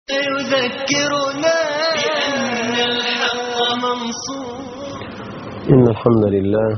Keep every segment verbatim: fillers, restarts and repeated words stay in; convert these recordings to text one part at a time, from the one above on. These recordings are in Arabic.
يذكرنا بأن الحق منصور. إن الحمد لله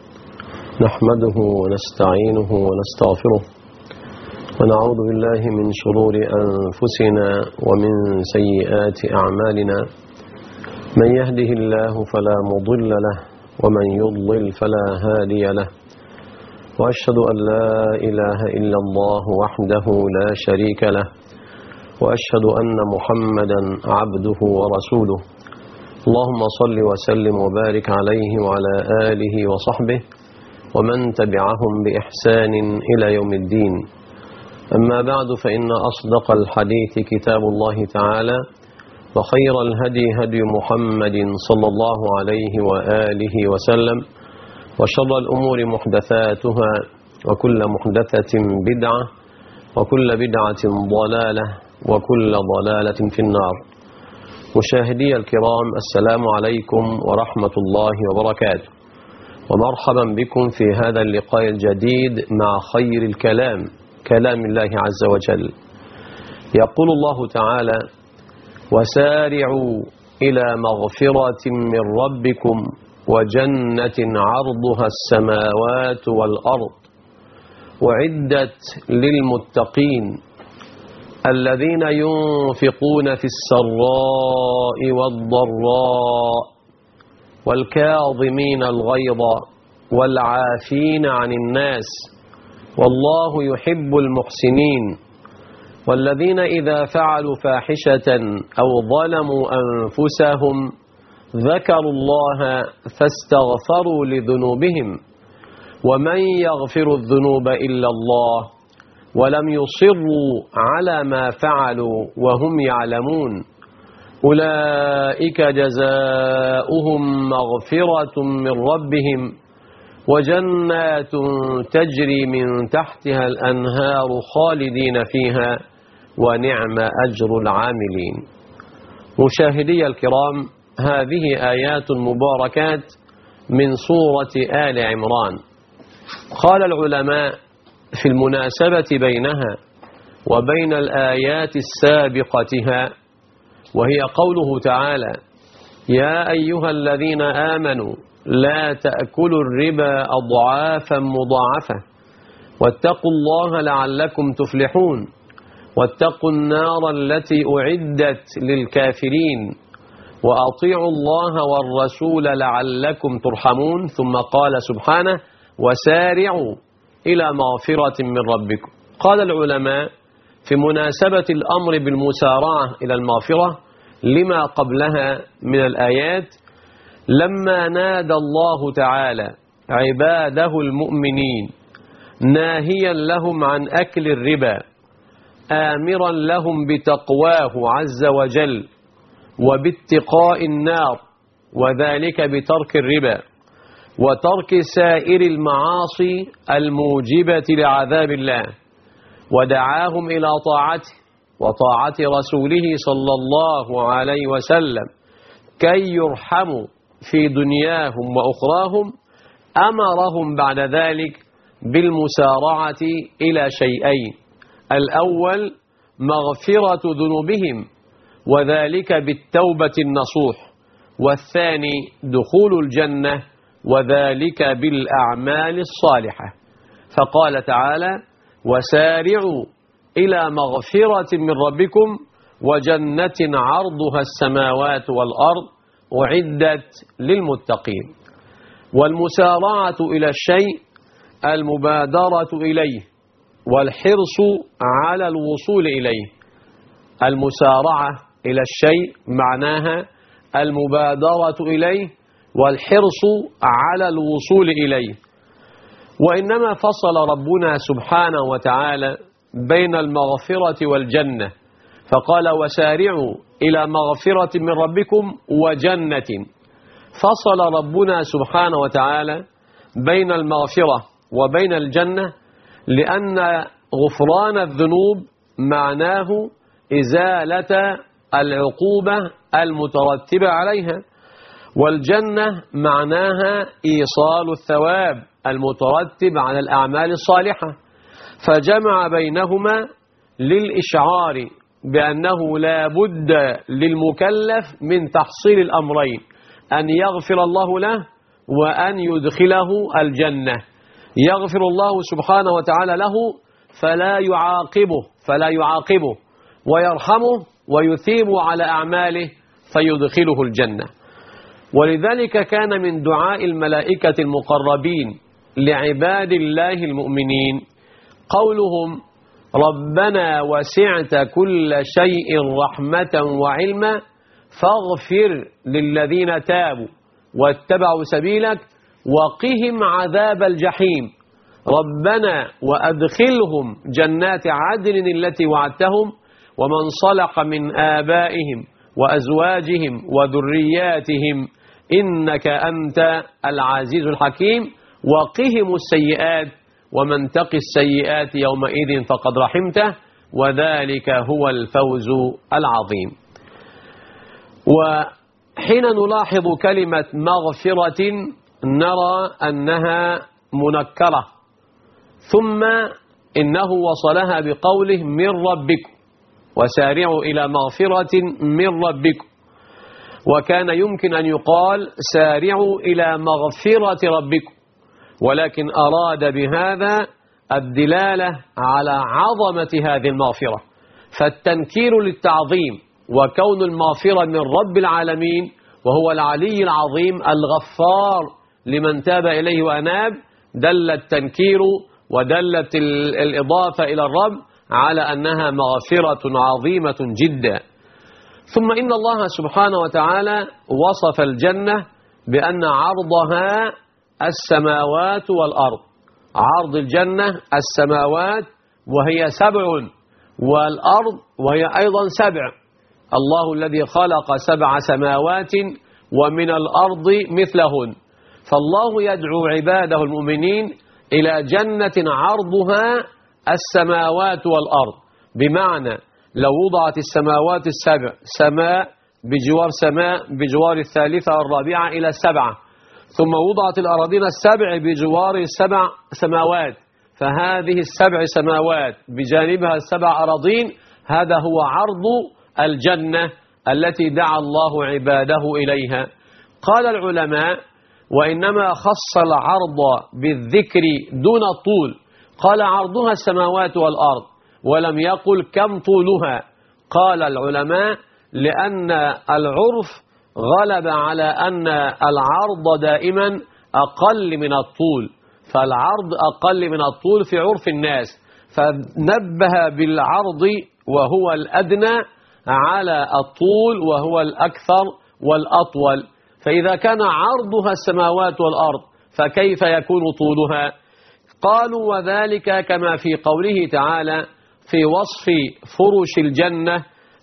نحمده ونستعينه ونستغفره ونعوذ بالله من شرور أنفسنا ومن سيئات أعمالنا. من يهده الله فلا مضل له ومن يضلل فلا هادي له، وأشهد أن لا إله إلا الله وحده لا شريك له، وأشهد أن محمدا عبده ورسوله. اللهم صل وسلم وبارك عليه وعلى آله وصحبه ومن تبعهم بإحسان إلى يوم الدين. أما بعد، فإن أصدق الحديث كتاب الله تعالى، وخير الهدي هدي محمد صلى الله عليه وآله وسلم، وشر الأمور محدثاتها، وكل محدثة بدعة، وكل بدعة ضلالة، وكل ضلالة في النار. مشاهدي الكرام، السلام عليكم ورحمة الله وبركاته، ومرحبا بكم في هذا اللقاء الجديد مع خير الكلام، كلام الله عز وجل. يقول الله تعالى: وسارعوا إلى مغفرة من ربكم وجنة عرضها السماوات والأرض أعدت للمتقين الذين ينفقون في السراء والضراء والكاظمين الغيظ والعافين عن الناس والله يحب المحسنين، والذين إذا فعلوا فاحشة أو ظلموا أنفسهم ذكروا الله فاستغفروا لذنوبهم ومن يغفر الذنوب إلا الله ولم يصروا على ما فعلوا وهم يعلمون أولئك جزاؤهم مغفرة من ربهم وجنات تجري من تحتها الأنهار خالدين فيها ونعم أجر العاملين. مشاهدي الكرام، هذه آيات مباركات من سورة آل عمران. قال العلماء في المناسبة بينها وبين الآيات السابقتها، وهي قوله تعالى: يا أيها الذين آمنوا لا تأكلوا الربا أضعافا مضاعفة واتقوا الله لعلكم تفلحون واتقوا النار التي أعدت للكافرين وأطيعوا الله والرسول لعلكم ترحمون. ثم قال سبحانه: وسارعوا إلى مغفرة من ربكم. قال العلماء في مناسبة الأمر بالمسارعة إلى المغفرة لما قبلها من الآيات: لما نادى الله تعالى عباده المؤمنين ناهيا لهم عن أكل الربا، آمرا لهم بتقواه عز وجل وباتقاء النار، وذلك بترك الربا وترك سائر المعاصي الموجبة لعذاب الله، ودعاهم إلى طاعته وطاعة رسوله صلى الله عليه وسلم كي يرحموا في دنياهم وأخراهم. أمرهم بعد ذلك بالمسارعة إلى شيئين: الأول مغفرة ذنوبهم وذلك بالتوبة النصوح، والثاني دخول الجنة وذلك بالأعمال الصالحة. فقال تعالى: وسارعوا إلى مغفرة من ربكم وجنة عرضها السماوات والأرض أعدت للمتقين. والمسارعة إلى الشيء المبادرة إليه والحرص على الوصول إليه. المسارعة إلى الشيء معناها المبادرة إليه والحرص على الوصول إليه. وإنما فصل ربنا سبحانه وتعالى بين المغفرة والجنة، فقال: وسارعوا إلى مغفرة من ربكم وجنة. فصل ربنا سبحانه وتعالى بين المغفرة وبين الجنة لأن غفران الذنوب معناه إزالة العقوبة المترتبة عليها، والجنة معناها إيصال الثواب المترتب على الأعمال الصالحة، فجمع بينهما للإشعار بأنه لا بد للمكلف من تحصيل الأمرين، أن يغفر الله له وأن يدخله الجنة. يغفر الله سبحانه وتعالى له فلا يعاقبه فلا يعاقبه ويرحمه ويثيب على أعماله فيدخله الجنة. ولذلك كان من دعاء الملائكة المقربين لعباد الله المؤمنين قولهم: ربنا وسعت كل شيء رحمة وعلما فاغفر للذين تابوا واتبعوا سبيلك وقهم عذاب الجحيم ربنا وأدخلهم جنات عدن التي وعدتهم ومن صلح من آبائهم وأزواجهم وذرياتهم إنك أنت العزيز الحكيم وقهم السيئات ومن تق السيئات يومئذ فقد رحمته وذلك هو الفوز العظيم. وحين نلاحظ كلمة مغفرة نرى أنها منكرة، ثم إنه وصلها بقوله من ربكم وسارعوا إلى مغفرة من ربكم، وكان يمكن أن يقال سارعوا إلى مغفرة ربكم، ولكن أراد بهذا الدلالة على عظمة هذه المغفرة، فالتنكير للتعظيم وكون المغفرة من رب العالمين وهو العلي العظيم الغفار لمن تاب إليه وأناب، دل التنكير ودلت الإضافة إلى الرب على أنها مغفرة عظيمة جدا. ثم إن الله سبحانه وتعالى وصف الجنة بأن عرضها السماوات والأرض. عرض الجنة السماوات وهي سبع والأرض وهي أيضا سبع. الله الذي خلق سبع سماوات ومن الأرض مثلهن، فالله يدعو عباده المؤمنين إلى جنة عرضها السماوات والأرض، بمعنى لو وضعت السماوات السبع سماء بجوار سماء بجوار الثالثة والرابعة إلى السبعة، ثم وضعت الأراضين السبع بجوار السبع سماوات، فهذه السبع سماوات بجانبها السبع أراضين، هذا هو عرض الجنة التي دعا الله عباده إليها. قال العلماء: وإنما خص العرض بالذكر دون الطول، قال عرضها السماوات والأرض ولم يقل كم طولها. قال العلماء: لأن العرف غلب على أن العرض دائما أقل من الطول، فالعرض أقل من الطول في عرف الناس، فنبه بالعرض وهو الأدنى على الطول وهو الأكثر والأطول. فإذا كان عرضها السماوات والأرض فكيف يكون طولها؟ قالوا: وذلك كما في قوله تعالى في وصف فرش الجنة: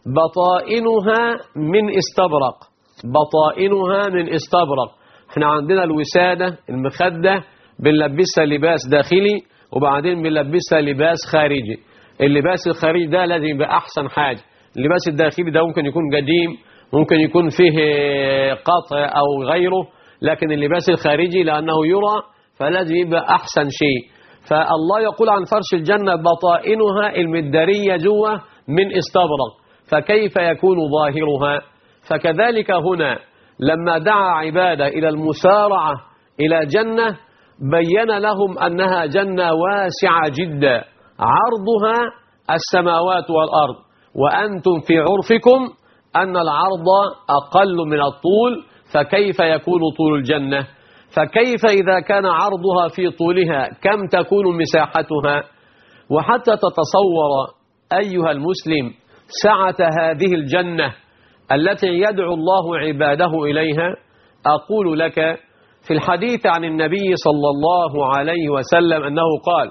بطائنها من استبرق. بطائنها من استبرق. احنا عندنا الوسادة المخدة بنلبسها لباس داخلي وبعدين بنلبسها لباس خارجي. اللباس الخارجي ده لازم يبقى أحسن حاجة، اللباس الداخلي ده ممكن يكون قديم، ممكن يكون فيه قطع أو غيره، لكن اللباس الخارجي لأنه يرى فلازم يبقى أحسن شيء. فالله يقول عن فرش الجنة: بطائنها المدارية جوه من استبرق، فكيف يكون ظاهرها؟ فكذلك هنا لما دعا عباده إلى المسارعة إلى جنة بين لهم أنها جنة واسعة جدا، عرضها السماوات والأرض، وأنتم في عرفكم أن العرض أقل من الطول، فكيف يكون طول الجنة؟ فكيف إذا كان عرضها في طولها كم تكون مساحتها؟ وحتى تتصور أيها المسلم سعة هذه الجنة التي يدعو الله عباده إليها، أقول لك في الحديث عن النبي صلى الله عليه وسلم أنه قال: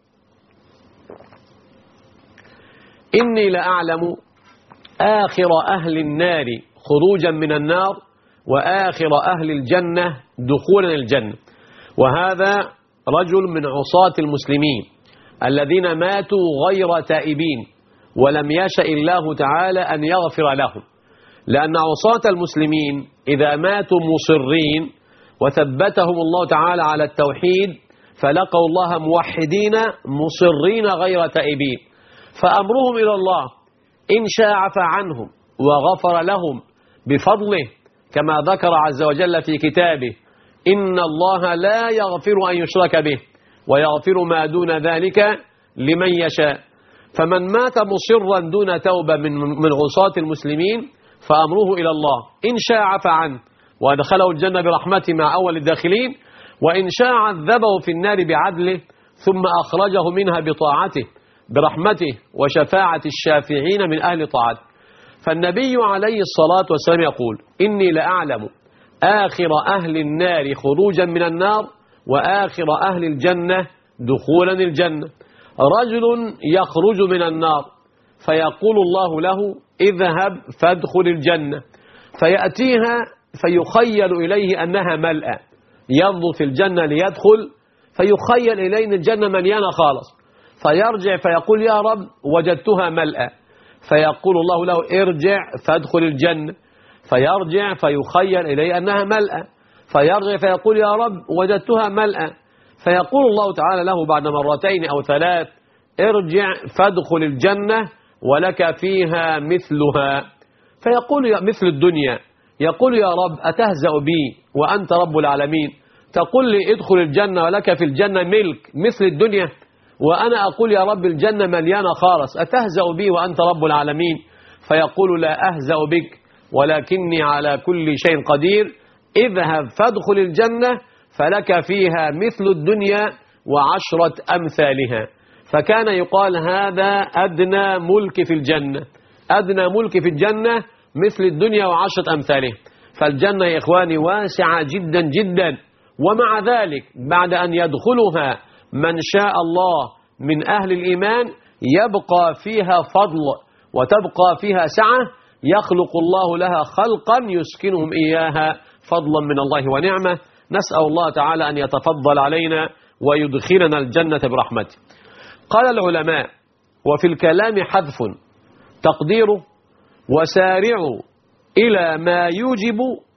إني لأعلم آخر أهل النار خروجا من النار وآخر أهل الجنة دخولا الجنة. وهذا رجل من عصاة المسلمين الذين ماتوا غير تائبين ولم يشأ الله تعالى أن يغفر لهم، لأن عصاة المسلمين إذا ماتوا مصرين وثبتهم الله تعالى على التوحيد فلقوا الله موحدين مصرين غير تائبين، فأمرهم إلى الله إن شاء عفى عنهم وغفر لهم بفضله، كما ذكر عز وجل في كتابه: إن الله لا يغفر أن يشرك به ويغفر ما دون ذلك لمن يشاء. فمن مات مصرا دون توبة من من عصاة المسلمين فأمره إلى الله، إن شاء عفى عنه وأدخله الجنة برحمته مع أول الداخلين، وإن شاء عذبه في النار بعدله ثم أخرجه منها بطاعته برحمته وشفاعة الشافعين من أهل طاعته. فالنبي عليه الصلاة والسلام يقول: إني لأعلم آخر أهل النار خروجا من النار وآخر أهل الجنة دخولا الجنة. رجل يخرج من النار فيقول الله له: اذهب فادخل الجنة، فيأتيها فيخيل إليه أنها ملأى، ينظر في الجنة ليدخل فيخيل إليه أن الجنة مليانة خالص، فيرجع فيقول: يا رب وجدتها ملأى، فيقول الله له: ارجع فادخل الجنة، فيرجع فيخيل إليه أنها ملأى، فيرجع فيقول: يا رب وجدتها ملأى، فيقول الله تعالى له بعد مرتين أو ثلاث: ارجع فادخل الجنة ولك فيها مثلها. فيقول: مثل الدنيا. يقول: يا رب أتهزأ بي وأنت رب العالمين، تقول لي ادخل الجنة ولك في الجنة ملك مثل الدنيا، وأنا أقول يا رب الجنة مليانة خالص، أتهزأ بي وأنت رب العالمين؟ فيقول: لا أهزأ بك ولكني على كل شيء قدير، اذهب فادخل الجنة فلك فيها مثل الدنيا وعشرة أمثالها. فكان يقال: هذا أدنى ملك في الجنة، أدنى ملك في الجنة مثل الدنيا وعشرة أمثالها. فالجنة يا إخواني واسعة جدا جدا، ومع ذلك بعد أن يدخلها من شاء الله من أهل الإيمان يبقى فيها فضل وتبقى فيها سعة، يخلق الله لها خلقا يسكنهم إياها فضلا من الله ونعمة. نسأل الله تعالى أن يتفضل علينا ويدخلنا الجنة برحمته. قال العلماء: وفي الكلام حذف تقديره: وسارعوا إلى ما يوجب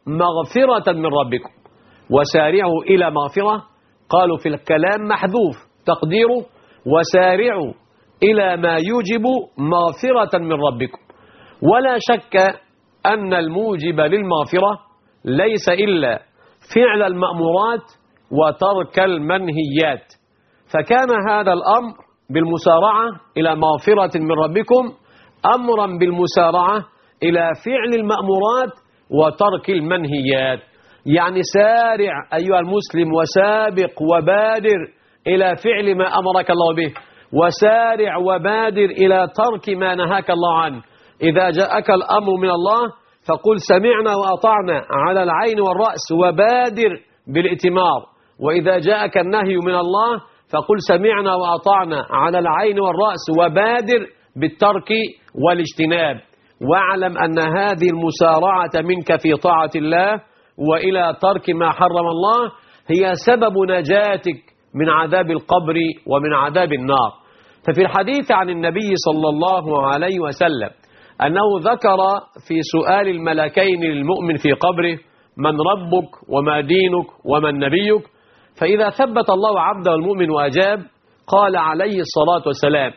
مغفرة من ربكم. وسارعوا إلى مغفرة، قالوا في الكلام محذوف تقديره: وسارعوا إلى ما يوجب مغفرة من ربكم. ولا شك أن الموجب للمغفرة ليس إلا فعل المأمورات وترك المنهيات. فكان هذا الأمر بالمسارعة إلى مغفرة من ربكم أمرا بالمسارعة إلى فعل المأمورات وترك المنهيات. يعني سارع أيها المسلم وسابق وبادر إلى فعل ما أمرك الله به، وسارع وبادر إلى ترك ما نهاك الله عنه. إذا جاءك الأمر من الله فقل سمعنا وأطعنا على العين والرأس وبادر بالائتمار، وإذا جاءك النهي من الله فقل سمعنا وأطعنا على العين والرأس وبادر بالترك والاجتناب. واعلم أن هذه المسارعة منك في طاعة الله وإلى ترك ما حرم الله هي سبب نجاتك من عذاب القبر ومن عذاب النار. ففي الحديث عن النبي صلى الله عليه وسلم أنه ذكر في سؤال الملكين للمؤمن في قبره: من ربك وما دينك ومن نبيك؟ فإذا ثبت الله عبده المؤمن وأجاب قال عليه الصلاة والسلام: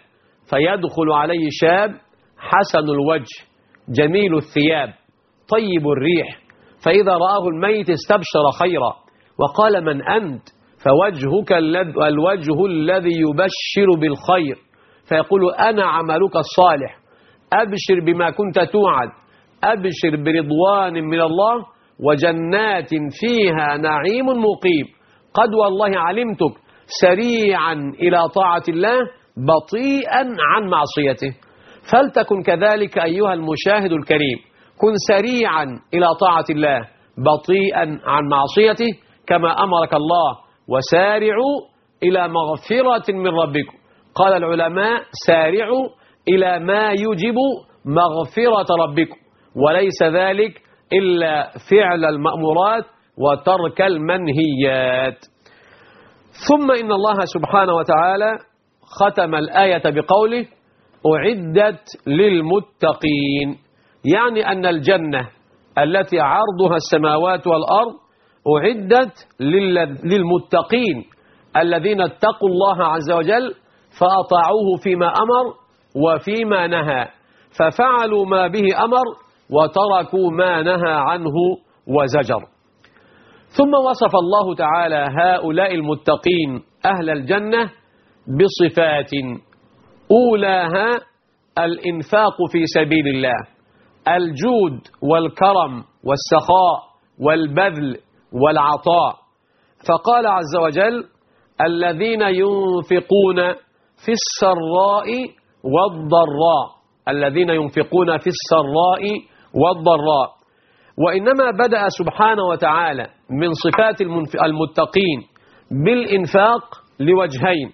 فيدخل عليه شاب حسن الوجه جميل الثياب طيب الريح، فإذا رآه الميت استبشر خيرا وقال: من أنت؟ فوجهك الوجه الذي يبشر بالخير، فيقول: أنا عملك الصالح، أبشر بما كنت توعد، أبشر برضوان من الله وجنات فيها نعيم مقيم، قد والله علمتك سريعا إلى طاعة الله بطيئا عن معصيته. فلتكن كذلك أيها المشاهد الكريم، كن سريعا إلى طاعة الله بطيئا عن معصيته كما أمرك الله، وسارعوا إلى مغفرة من ربكم. قال العلماء: سارعوا إلى ما يجب مغفرة ربكم، وليس ذلك إلا فعل المأمورات وترك المنهيات. ثم إن الله سبحانه وتعالى ختم الآية بقوله: أعدت للمتقين، يعني أن الجنة التي عرضها السماوات والأرض أعدت للمتقين الذين اتقوا الله عز وجل فأطاعوه فيما أمر وفيما نهى. ففعلوا ما به أمر وتركوا ما نهى عنه وزجر. ثم وصف الله تعالى هؤلاء المتقين أهل الجنة بصفات، أولاها الإنفاق في سبيل الله، الجود والكرم والسخاء والبذل والعطاء. فقال عز وجل: الذين ينفقون في السراء والضراء، الذين ينفقون في السراء والضراء. وإنما بدأ سبحانه وتعالى من صفات المتقين بالإنفاق لوجهين.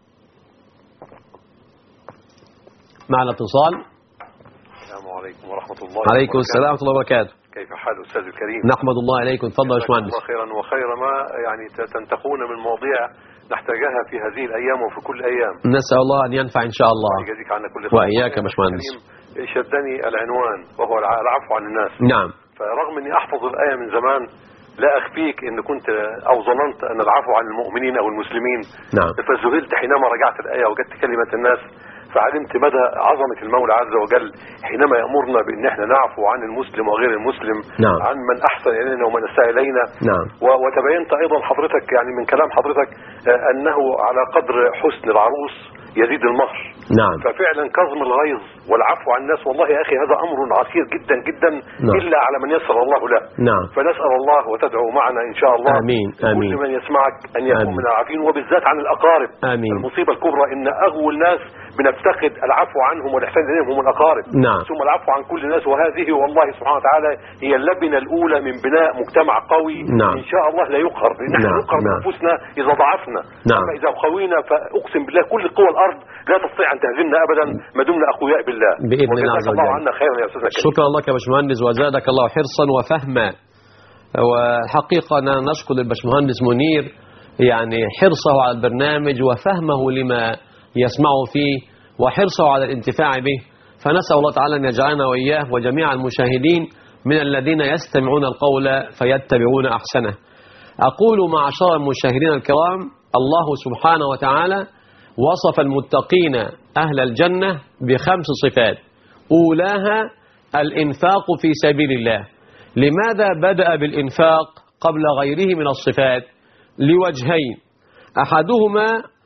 مع الاتصال. السلام عليكم ورحمة الله. عليكم السلام ورحمة الله وبركاته. كيف حال أستاذ الكريم؟ نحمد الله عليكم. تفضل يا باشمهندس. الله خيرا وخير ما يعني تنتقون من مواضيع نحتاجها في هذه الأيام وفي كل الأيام. نسأل الله أن ينفع إن شاء الله. يجزيك عنا كل خير. وإياك يا باشمهندس. شدني العنوان وهو العفو عن الناس. نعم. فرغم أني أحفظ الآية من زمان لا أخفيك أن كنت أو ظننت أن العفو عن المؤمنين أو المسلمين. نعم. فذهلت حينما رجعت الآية وجدت كلمة الناس، فعلمت مدى عظمة المولى عز وجل حينما يأمرنا بأن احنا نعفو عن المسلم وغير المسلم. نعم. عن من أحسن إلينا ومن أساء إلينا. نعم. وتبينت أيضا حضرتك يعني من كلام حضرتك أنه على قدر حسن العروس يزيد المهر. نعم. ففعلا كظم الغيظ والعفو عن الناس والله يا أخي هذا أمر عسير جدا جدا. نعم. إلا على من يسر الله له. نعم. فنسأل الله وتدعو معنا إن شاء الله. آمين. آمين. كل من يسمعك أن يكون آمين. من العافين وبالذات عن الأقارب. آمين. المصيبة الكبرى إن أغوى الناس بنفتقد العفو عنهم والإحسان إليهم هم الأقارب. نعم. ثم العفو عن كل الناس، وهذه والله سبحانه وتعالى هي اللبنة الأولى من بناء مجتمع قوي. نعم. إن شاء الله لا يقهر، نحن نعم. نقهر نعم. بأنفسنا إذا ضعفنا. نعم. فإذا قوينا فأقسم بالله كل قوى الأرض لا تستطيع أن تهزمنا أبدا ما دمنا أقوياء بالله. بإذن الله عز وجل. الله عنا خيرا يا أستاذنا. شكرا لك يا باشمهندس وزادك الله حرصا وفهما. وحقيقة أنا نشكر الباشمهندس منير يعني حرصه على البرنامج وفهمه لما يسمعه فيه وحرصه على الانتفاع به. فنسأل الله تعالى أن يجعلنا وإياه وجميع المشاهدين من الذين يستمعون القول فيتبعون أحسنه. أقول معشر المشاهدين الكرام، الله سبحانه وتعالى وصف المتقين أهل الجنة بخمس صفات، أولاها الإنفاق في سبيل الله. لماذا بدأ بالإنفاق قبل غيره من الصفات؟ لوجهين، أحدهما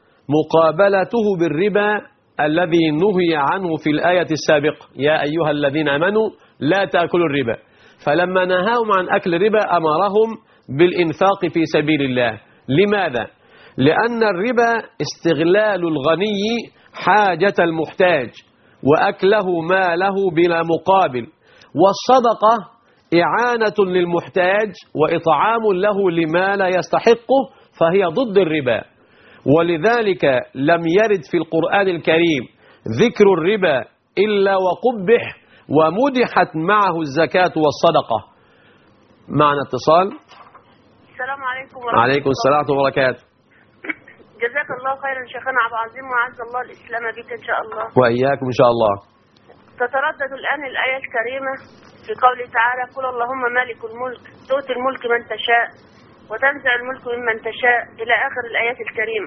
مقابلته بالربا الذي نهي عنه في الآية السابقة، يا أيها الذين آمنوا لا تأكلوا الربا. فلما نهاهم عن أكل الربا أمرهم بالإنفاق في سبيل الله. لماذا؟ لأن الربا استغلال الغني حاجة المحتاج وأكله ماله بلا مقابل، والصدقة إعانة للمحتاج وإطعام له لما لا يستحقه، فهي ضد الربا. ولذلك لم يرد في القرآن الكريم ذكر الربا إلا وقبح ومدحت معه الزكاة والصدقة. معنا اتصال. السلام عليكم ورحمة الله. عليكم السلام ورحمة الله وبركاته. جزاك الله خيرا شيخنا عبد العظيم، وعز الله الإسلام بك إن شاء الله. وإياكم إن شاء الله. تتردد الآن الآية الكريمة في قوله تعالى: قل اللهم مالك الملك تؤتي الملك من تشاء وتنزع الملك ممن تشاء، إلى آخر الآيات الكريمة.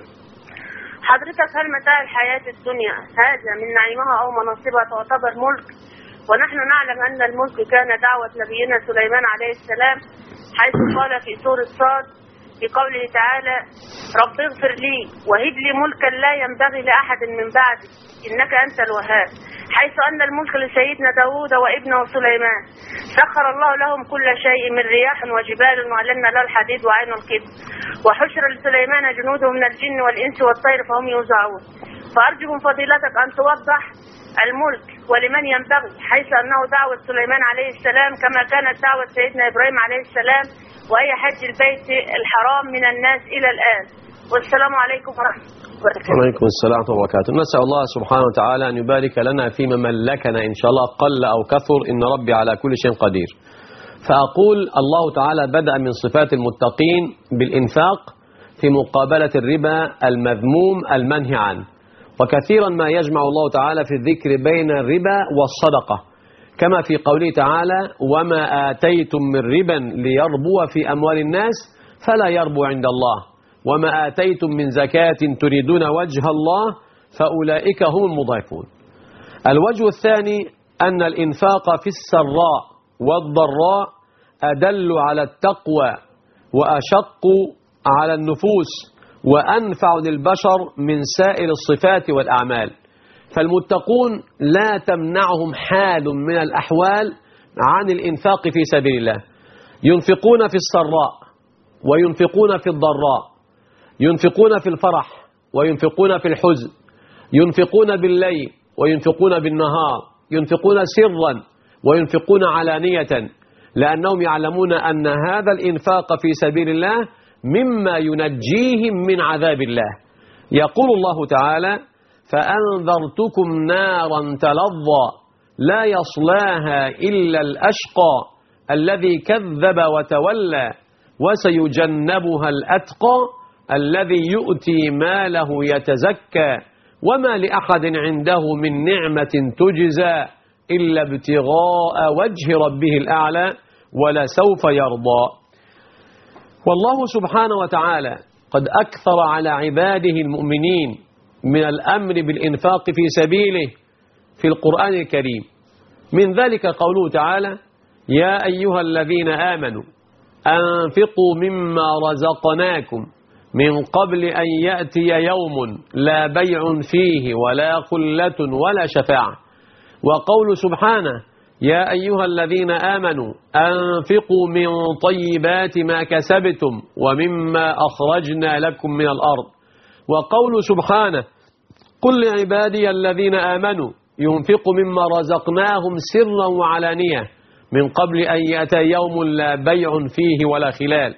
حضرتك هل متاع الحياة الدنيا هذا من نعيمها أو مناصبها تعتبر ملك؟ ونحن نعلم أن الملك كان دعوة نبينا سليمان عليه السلام، حيث قال في سورة صاد في قوله تعالى: رب اغفر لي وهب لي ملكا لا ينبغي لأحد من بعدي إنك أنت الوهاب، حيث أن الملك لسيدنا داود وابنه سليمان. سخر الله لهم كل شيء من رياح وجبال وعلمنا له الحديد وعين القدر، وحشر لسليمان جنوده من الجن والإنس والطير فهم يوزعون. فأرجو من فضيلتك أن توضح الملك ولمن ينبغي، حيث أنه دعوة سليمان عليه السلام كما كانت دعوة سيدنا إبراهيم عليه السلام وهي حج البيت الحرام من الناس إلى الآن. والسلام عليكم ورحمة الله وبركاته. وعليكم السلام ورحمة الله وبركاته. نسأل الله سبحانه وتعالى أن يبارك لنا فيما ملكنا إن شاء الله قل أو كثر، إن ربي على كل شيء قدير. فأقول الله تعالى بدأ من صفات المتقين بالإنفاق في مقابلة الربا المذموم المنهي عنه. وكثيرا ما يجمع الله تعالى في الذكر بين الربا والصدقة، كما في قوله تعالى: وما آتيتم من ربا ليربو في أموال الناس فلا يربو عند الله، وما آتيتم من زكاة تريدون وجه الله فأولئك هم المضعفون. الوجه الثاني أن الإنفاق في السراء والضراء أدل على التقوى وأشق على النفوس وأنفع للبشر من سائر الصفات والأعمال. فالمتقون لا تمنعهم حال من الأحوال عن الإنفاق في سبيل الله، ينفقون في السراء وينفقون في الضراء، ينفقون في الفرح وينفقون في الحزن، ينفقون بالليل وينفقون بالنهار، ينفقون سرا وينفقون علانية، لأنهم يعلمون أن هذا الإنفاق في سبيل الله مما ينجيهم من عذاب الله. يقول الله تعالى: فأنذرتكم نارا تلظى لا يصلاها إلا الأشقى الذي كذب وتولى وسيجنبها الأتقى الذي يؤتي ماله يتزكى وما لأحد عنده من نعمة تجزى إلا ابتغاء وجه ربه الأعلى ولسوف يرضى. والله سبحانه وتعالى قد أكثر على عباده المؤمنين من الأمر بالإنفاق في سبيله في القرآن الكريم. من ذلك قوله تعالى: يا أيها الذين آمنوا أنفقوا مما رزقناكم من قبل أن يأتي يوم لا بيع فيه ولا خلة ولا شفاعة. وقول سبحانه: يا أيها الذين آمنوا أنفقوا من طيبات ما كسبتم ومما أخرجنا لكم من الأرض. وقول سبحانه: قل لعبادي الذين آمنوا ينفقوا مما رزقناهم سرا وعلانية من قبل أن يأتي يوم لا بيع فيه ولا خلال.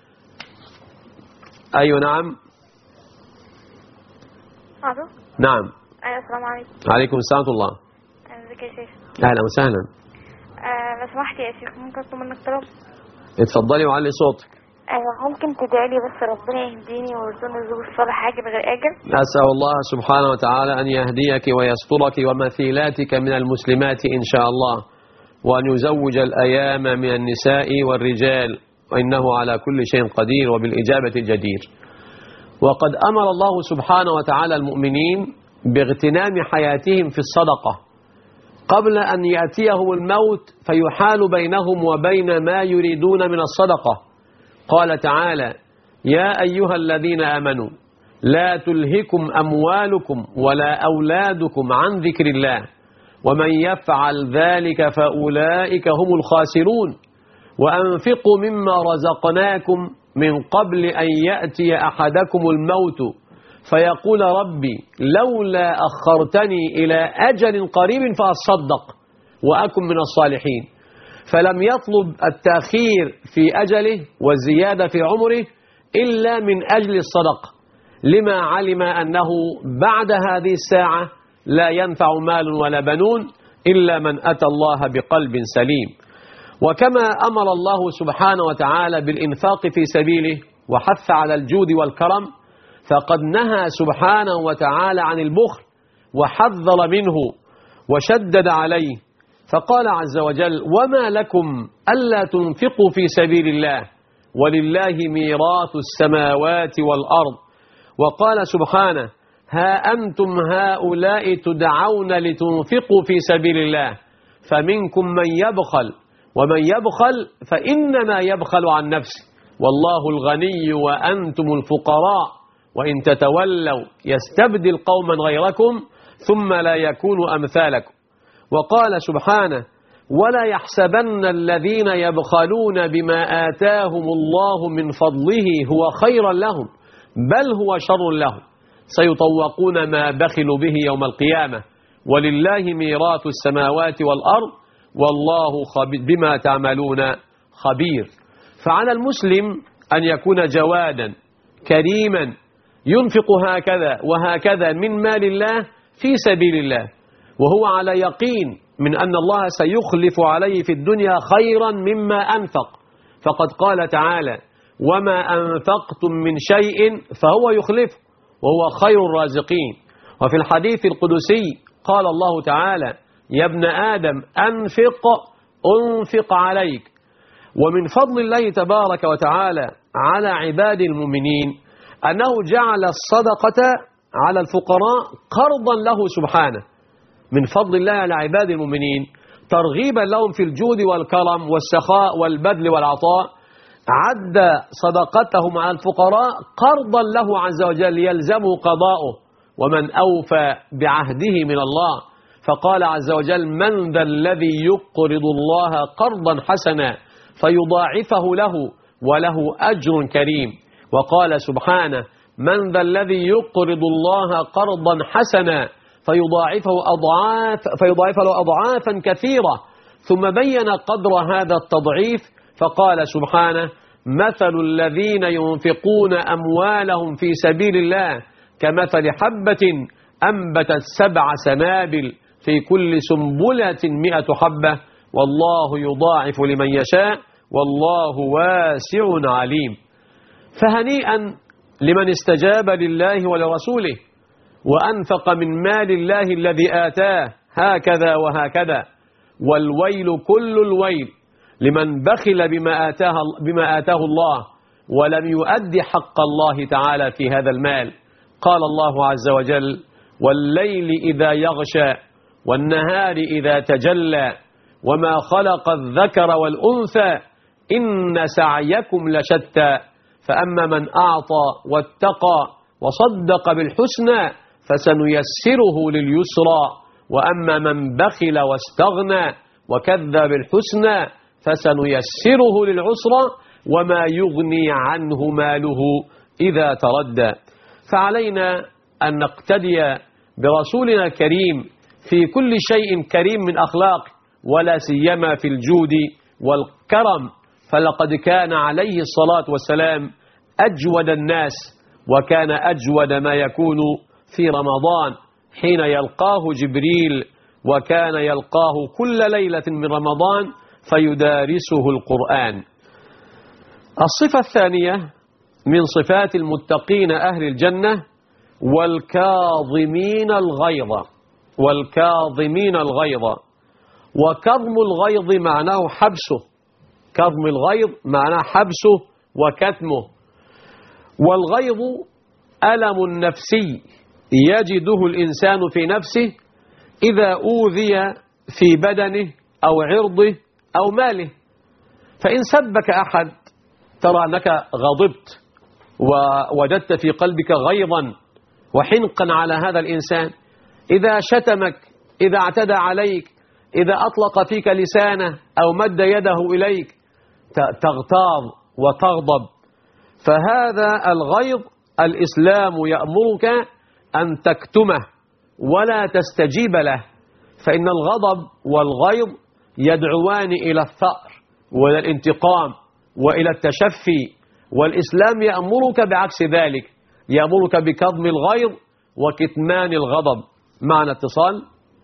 أي نعم. ألو. نعم. أيوة، السلام عليكم. عليكم السلام ورحمة الله. ازيك يا شيخ؟ أهلا وسهلا. آه لو سمحت يا شيخ، ممكن أطلب منك طلب؟ اتفضلي وعلي صوتك. أيوة، ممكن تدعي لي بس ربنا يهديني ويرزقني الزوج الصالح عاجل غير آجل؟ أسأل الله سبحانه وتعالى أن يهديك ويسترك ومثيلاتك من المسلمات إن شاء الله، وأن يزوج الأيام من النساء والرجال، وإنه على كل شيء قدير وبالإجابة جدير. وقد أمر الله سبحانه وتعالى المؤمنين باغتنام حياتهم في الصدقة قبل أن يأتيهم الموت فيحال بينهم وبين ما يريدون من الصدقة. قال تعالى: يا أيها الذين آمنوا لا تلهكم أموالكم ولا أولادكم عن ذكر الله ومن يفعل ذلك فأولئك هم الخاسرون وأنفقوا مما رزقناكم من قبل أن يأتي أحدكم الموت فيقول ربي لولا أخرتني إلى أجل قريب فأصدق وأكن من الصالحين. فلم يطلب التأخير في أجله والزيادة في عمره إلا من أجل الصدقة، لما علم أنه بعد هذه الساعة لا ينفع مال ولا بنون إلا من أتى الله بقلب سليم. وكما أمر الله سبحانه وتعالى بالإنفاق في سبيله وحث على الجود والكرم، فقد نهى سبحانه وتعالى عن البخل وحذر منه وشدد عليه، فقال عز وجل: وما لكم ألا تنفقوا في سبيل الله ولله ميراث السماوات والأرض. وقال سبحانه: ها أنتم هؤلاء تدعون لتنفقوا في سبيل الله فمنكم من يبخل ومن يبخل فإنما يبخل عن نفسه والله الغني وأنتم الفقراء وإن تتولوا يستبدل قوما غيركم ثم لا يكونوا أمثالكم. وقال سبحانه: ولا يحسبن الذين يبخلون بما آتاهم الله من فضله هو خيرا لهم بل هو شر لهم سيطوقون ما بخلوا به يوم القيامة ولله ميراث السماوات والأرض والله بما تعملون خبير. فعلى المسلم أن يكون جوادا كريما ينفق هكذا وهكذا من مال الله في سبيل الله، وهو على يقين من أن الله سيخلف عليه في الدنيا خيرا مما أنفق، فقد قال تعالى: وما أنفقتم من شيء فهو يخلفه وهو خير الرازقين. وفي الحديث القدسي قال الله تعالى: يا ابن آدم أنفق أنفق عليك. ومن فضل الله تبارك وتعالى على عباد المؤمنين أنه جعل الصدقة على الفقراء قرضا له سبحانه، من فضل الله على عباد المؤمنين ترغيبا لهم في الجود والكرم والسخاء والبذل والعطاء عد صدقتهم على الفقراء قرضا له عز وجل يلزمه قضاؤه، ومن أوفى بعهده من الله. فقال عز وجل: من ذا الذي يقرض الله قرضا حسنا فيضاعفه له وله أجر كريم. وقال سبحانه: من ذا الذي يقرض الله قرضا حسنا فيضاعفه أضعاف فيضاعف له أضعافا كثيرة. ثم بين قدر هذا التضعيف فقال سبحانه: مثل الذين ينفقون أموالهم في سبيل الله كمثل حبة أنبتت سبع سنابل في كل سنبلة مئة حبة والله يضاعف لمن يشاء والله واسع عليم. فهنيئا لمن استجاب لله ولرسوله وأنفق من مال الله الذي آتاه هكذا وهكذا، والويل كل الويل لمن بخل بما آتاه, بما آتاه الله ولم يؤدي حق الله تعالى في هذا المال. قال الله عز وجل: والليل إذا يغشى والنهار إذا تجلى وما خلق الذكر والأنثى إن سعيكم لشتى فأما من أعطى واتقى وصدق بالحسنى فسنيسره لليسرى وأما من بخل واستغنى وكذب بالحسنى فسنيسره للعسرى وما يغني عنه ماله إذا تردى. فعلينا أن نقتدي برسولنا الكريم في كل شيء كريم من أخلاق، ولا سيما في الجود والكرم، فلقد كان عليه الصلاة والسلام أجود الناس، وكان أجود ما يكون في رمضان حين يلقاه جبريل، وكان يلقاه كل ليلة من رمضان فيدارسه القرآن. الصفة الثانية من صفات المتقين أهل الجنة: والكاظمين الغيظ. والكاظمين الغيظ، وكظم الغيظ معناه حبسه، كظم الغيظ معناه حبسه وكتمه. والغيظ ألم نفسي يجده الإنسان في نفسه إذا أوذي في بدنه أو عرضه أو ماله. فإن سبك أحد ترى أنك غضبت ووجدت في قلبك غيظا وحنقا على هذا الإنسان. إذا شتمك، إذا اعتدى عليك، إذا أطلق فيك لسانه أو مد يده إليك تغتاظ وتغضب. فهذا الغيظ الإسلام يأمرك أن تكتمه ولا تستجيب له، فإن الغضب والغيظ يدعوان إلى الثأر وإلى الانتقام وإلى التشفي، والإسلام يأمرك بعكس ذلك، يأمرك بكظم الغيظ وكتمان الغضب. معنا اتصال.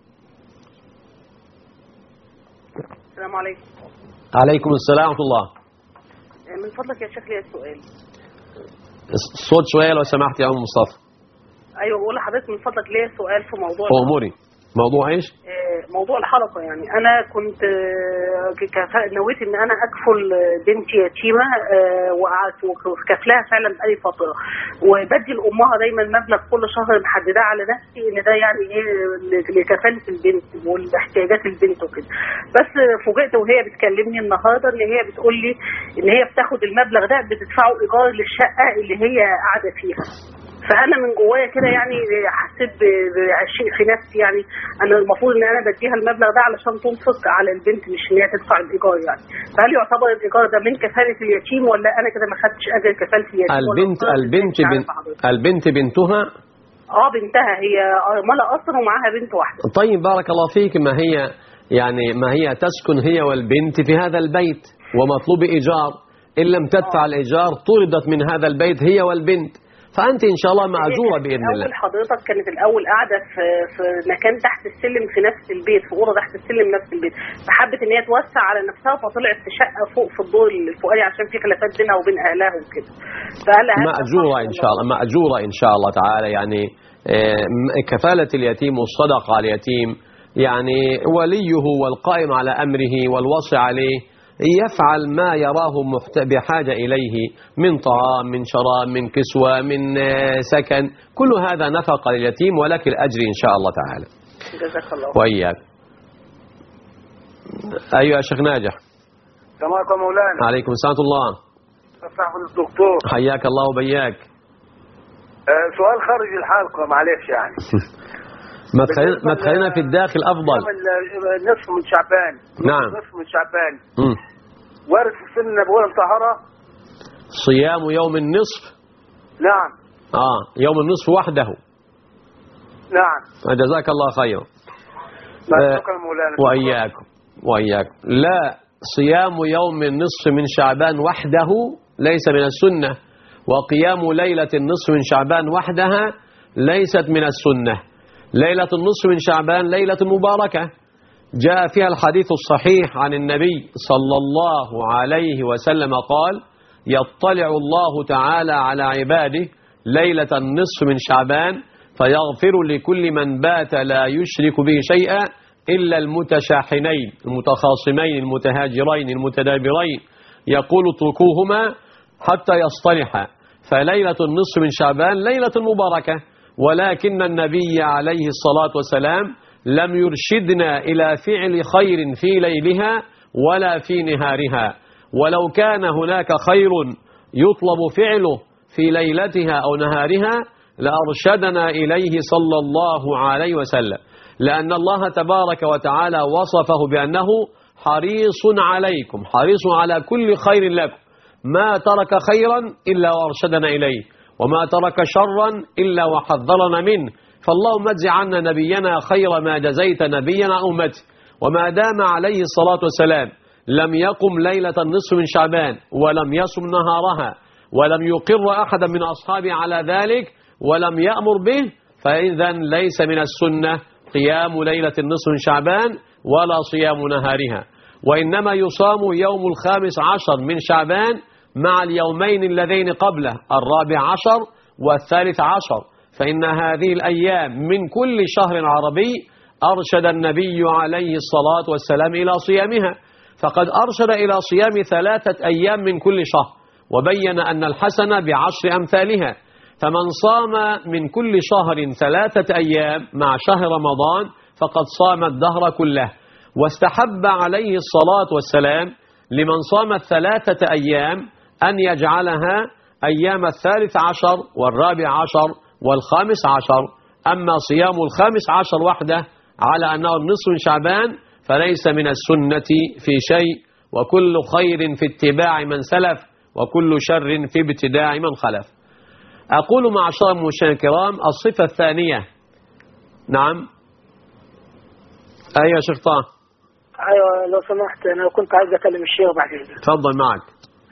السلام عليكم. عليكم السلام ورحمة الله. من فضلك يا شيخ لي السؤال. الصوت شوية لو سمحت يا أم مصطفى. أيوة بقول لحضرتك من فضلك ليا سؤال في موضوع أموري. موضوع إيش؟ موضوع الحلقة. يعني أنا كنت نويت إن أنا أكفل بنتي يتيمة وقعدت وكفلها فعلا بقالي فترة، وبدي لأمها دايما مبلغ كل شهر محددة على نفسي إن ده يعني إيه لكفالة البنت والاحتياجات البنت وكده. بس فوجئت وهي بتكلمني النهاردة إن هي بتقول لي إن هي بتاخد المبلغ ده بتدفعه إيجار للشقة اللي هي قاعدة فيها. فأنا من جوايا كده يعني حسيت بشيء في نفسي، يعني أنا المفروض إن أنا بديها المبلغ ده علشان تنفق على البنت مش إن هي تدفع الإيجار يعني. فهل يعتبر الإيجار ده من كفالة اليتيم ولا أنا كده ما خدتش أجر كفالة اليتيم؟ البنت البنت بنت البنت بنتها؟ آه بنتها، هي أرملة أصلا ومعاها بنت واحدة. طيب بارك الله فيك. ما هي يعني ما هي تسكن هي والبنت في هذا البيت ومطلوب إيجار، إن لم تدفع آه. الإيجار طردت من هذا البيت هي والبنت، فأنت إن شاء الله معذورة بإذن الله. حضرتك كانت الأول قاعدة في في مكان تحت السلم في نفس البيت، في أوضة تحت السلم نفس البيت، فحبت إن هي توسع على نفسها فطلعت في شقة فوق في الدور الفوقاني عشان في خلافات بينها وبين أهلها وكده. مأجورة إن شاء الله، مأجورة إن شاء الله تعالى. يعني كفالة اليتيم والصدقة على اليتيم يعني وليه والقائم على أمره والوصي عليه يفعل ما يراه بحاجة إليه من طعام من شراب من كسوة من سكن، كل هذا نفقة لليتيم ولك الأجر إن شاء الله تعالى. جزاك الله. وإياك. أيوة يا شيخ ناجح. السلام عليكم مولانا. عليكم السلام ورحمة الله. صاحب الدكتور. حياك الله وبياك. آه سؤال خارج الحلقة معلش يعني. ما تخلينا ما تخلينا في الداخل أفضل. نصف من شعبان. نعم. نصف من شعبان. مم. وارد في السنة النبوية المطهرة. صيام يوم النصف. نعم. آه يوم النصف وحده. نعم. جزاك الله خيرا. شكرا مولانا. وإياكم وإياكم. لا، صيام يوم النصف من شعبان وحده ليس من السنة، وقيام ليلة النصف من شعبان وحدها ليست من السنة. ليلة النصف من شعبان ليلة مباركة جاء فيها الحديث الصحيح عن النبي صلى الله عليه وسلم قال: يطلع الله تعالى على عباده ليلة النصف من شعبان فيغفر لكل من بات لا يشرك به شيئا إلا المتشاحنين المتخاصمين المتهاجرين المتدابرين، يقول اتركوهما حتى يصطلحا. فليلة النصف من شعبان ليلة مباركة، ولكن النبي عليه الصلاة والسلام لم يرشدنا إلى فعل خير في ليلها ولا في نهارها. ولو كان هناك خير يطلب فعله في ليلتها أو نهارها لأرشدنا إليه صلى الله عليه وسلم، لأن الله تبارك وتعالى وصفه بأنه حريص عليكم، حريص على كل خير لكم، ما ترك خيرا إلا وأرشدنا إليه، وما ترك شرا إلا وحذرنا منه. فاللهم اجز عنا نبينا خير ما جزيت نبيا عن أمته. وما دام عليه الصلاة والسلام لم يقم ليلة النصف من شعبان ولم يصم نهارها ولم يقر أحدا من أصحابه على ذلك ولم يأمر به، فإذا ليس من السنة قيام ليلة النصف من شعبان ولا صيام نهارها، وإنما يصام يوم الخامس عشر من شعبان مع اليومين اللذين قبله الرابع عشر والثالث عشر، فإن هذه الأيام من كل شهر عربي أرشد النبي عليه الصلاة والسلام إلى صيامها، فقد أرشد إلى صيام ثلاثة أيام من كل شهر، وبين أن الحسنة بعشر أمثالها. فمن صام من كل شهر ثلاثة أيام مع شهر رمضان فقد صام الدهر كله. واستحب عليه الصلاة والسلام لمن صام الثلاثة أيام أن يجعلها أيام الثالث عشر والرابع عشر والخامس عشر. أما صيام الخامس عشر وحده على أنه النصف من شعبان فليس من السنة في شيء، وكل خير في اتباع من سلف وكل شر في ابتداع من خلف. أقول معشر المشاهدين الكرام الصفة الثانية. نعم. أيوة يا شيخ طه. ايوه لو سمحت انا كنت عايز اكلم الشيخ بعدين. تفضل معك.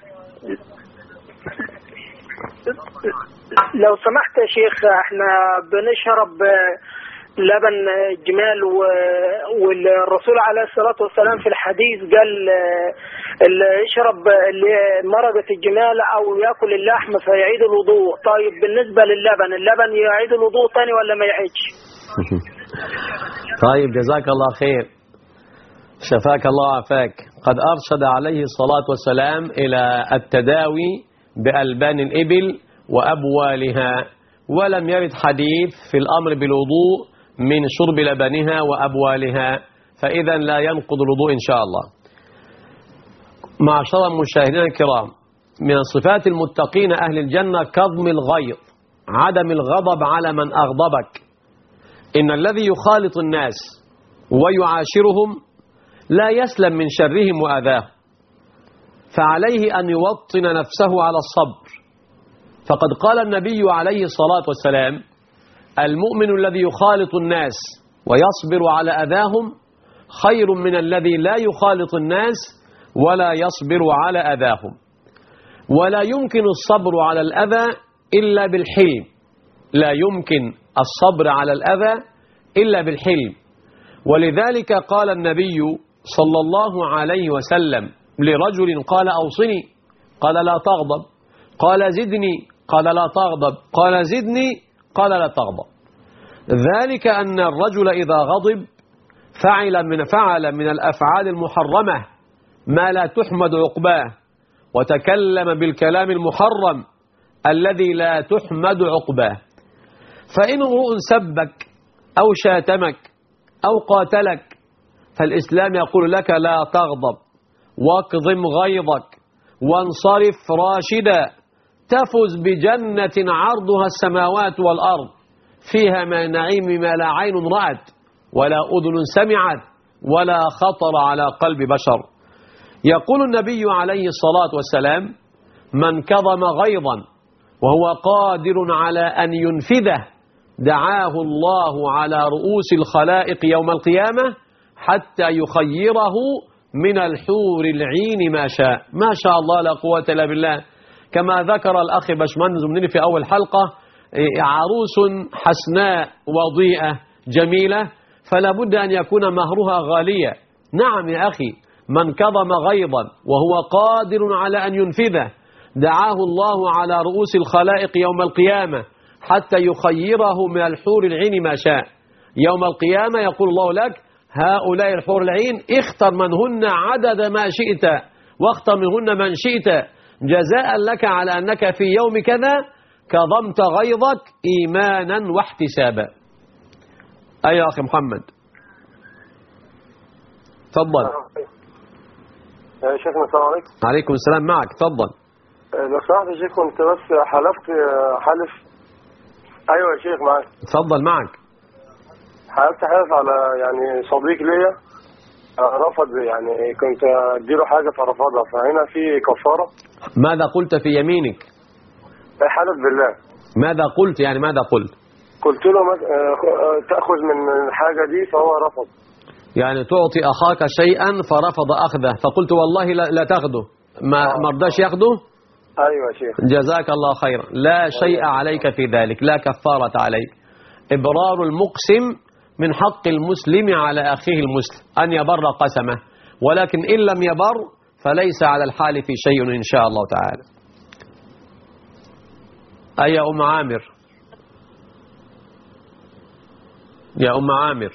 لو سمحت يا شيخ، احنا بنشرب لبن جمال والرسول عليه الصلاة والسلام في الحديث قال اللي يشرب اللي مرضة الجمال او ياكل اللحم فيعيد الوضوء. طيب بالنسبة للبن، اللبن يعيد الوضوء تاني ولا ما يعيدش؟ طيب جزاك الله خير، شفاك الله وعافاك. قد أرشد عليه الصلاة والسلام إلى التداوي بألبان الإبل وأبوالها، ولم يرد حديث في الأمر بالوضوء من شرب لبنها وأبوالها، فإذا لا ينقض الوضوء إن شاء الله. معشر المشاهدين الكرام، من صفات المتقين أهل الجنة كظم الغيظ، عدم الغضب على من أغضبك. إن الذي يخالط الناس ويعاشرهم لا يسلم من شرهم وأذاهم، فعليه أن يوطن نفسه على الصبر. فقد قال النبي عليه الصلاة والسلام: المؤمن الذي يخالط الناس ويصبر على أذاهم خير من الذي لا يخالط الناس ولا يصبر على أذاهم. ولا يمكن الصبر على الأذى إلا بالحلم، لا يمكن الصبر على الأذى إلا بالحلم. ولذلك قال النبي صلى الله عليه وسلم لرجل قال: أوصني، قال: لا تغضب، قال: زدني، قال: لا تغضب، قال: زدني، قال: لا تغضب. ذلك أن الرجل إذا غضب فعل من فعل من الأفعال المحرمة ما لا تحمد عقباه، وتكلم بالكلام المحرم الذي لا تحمد عقباه. فإن امرؤ سبك أو شاتمك أو قاتلك، فالإسلام يقول لك لا تغضب واكظم غيظك وانصرف راشدا، تفز بجنة عرضها السماوات والأرض فيها من نعيم ما لا عين رأت ولا أذن سمعت ولا خطر على قلب بشر. يقول النبي عليه الصلاة والسلام: من كظم غيظا وهو قادر على أن ينفذه دعاه الله على رؤوس الخلائق يوم القيامة حتى يخيره من الحور العين ما شاء. ما شاء الله لا قوة إلا بالله. كما ذكر الأخ باشمهندس منير في أول حلقة، عروس حسناء وضيئة جميلة فلا بد أن يكون مهرها غالية. نعم يا أخي، من كظم غيظا وهو قادر على أن ينفذه دعاه الله على رؤوس الخلائق يوم القيامة حتى يخيره من الحور العين ما شاء. يوم القيامة يقول الله لك: هؤلاء الحور العين اختر منهن عدد ما شئت واختر منهن من شئت جزاء لك على أنك في يوم كذا كظمت غيظك إيمانا واحتسابا. أي يا أخي محمد، تفضل. يا شيخنا السلام عليكم. عليكم السلام، معك، تفضل. لو سمحت يا شيخ، كنت بس حلفت حلف. ايوه يا شيخ معاك. تفضل معك. حلفت حلف على يعني صديق ليا رفض، يعني كنت اديله حاجه فرفضها، فهنا في كفاره. ماذا قلت في يمينك؟ حلف بالله. ماذا قلت يعني ماذا قلت؟ قلت له تاخذ من الحاجه دي، فهو رفض. يعني تعطي اخاك شيئا فرفض اخذه، فقلت والله لا, لا تاخذه، ما ما رضاش ياخذه. ايوه يا شيخ. جزاك الله خيرا. لا شيء عليك في ذلك، لا كفارة عليك. إبرار المقسم من حق المسلم على أخيه المسلم أن يبر قسمه، ولكن إن لم يبر فليس على الحال في شيء إن شاء الله تعالى. أي يا أم عامر، يا أم عامر،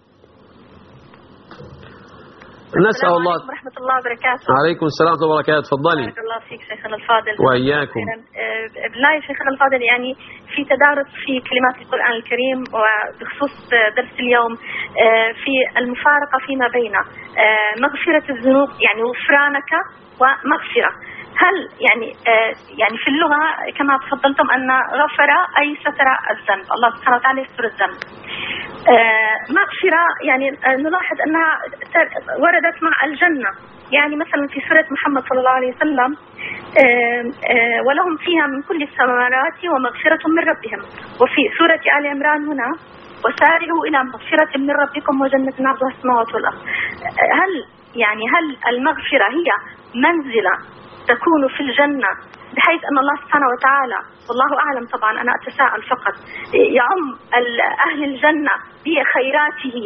نسأل الله ورحمة الله وبركاته. عليكم السلام ورحمة الله وبركاته. تفضلي. بارك الله فيك شيخنا الفاضل. وإياكم. بالله يا شيخنا الفاضل، يعني في تدارس في كلمات القرآن الكريم، وبخصوص درس اليوم في المفارقة فيما بين مغفرة الذنوب، يعني غفرانك ومغفرة. هل يعني يعني في اللغة كما تفضلتم أن غفر أي ستر الذنب، الله سبحانه وتعالى يستر الذنب. مغفرة يعني نلاحظ أنها وردت مع الجنة، يعني مثلا في سورة محمد صلى الله عليه وسلم: ولهم فيها من كل الثمرات ومغفرة من ربهم. وفي سورة آل عمران هنا: وسارعوا إلى مغفرة من ربكم وجنة عرضها السماوات والأرض. هل يعني هل المغفرة هي منزلة تكون في الجنة بحيث أن الله سبحانه وتعالى، والله أعلم طبعا أنا أتساءل فقط، يعم أهل الجنة بخيراته،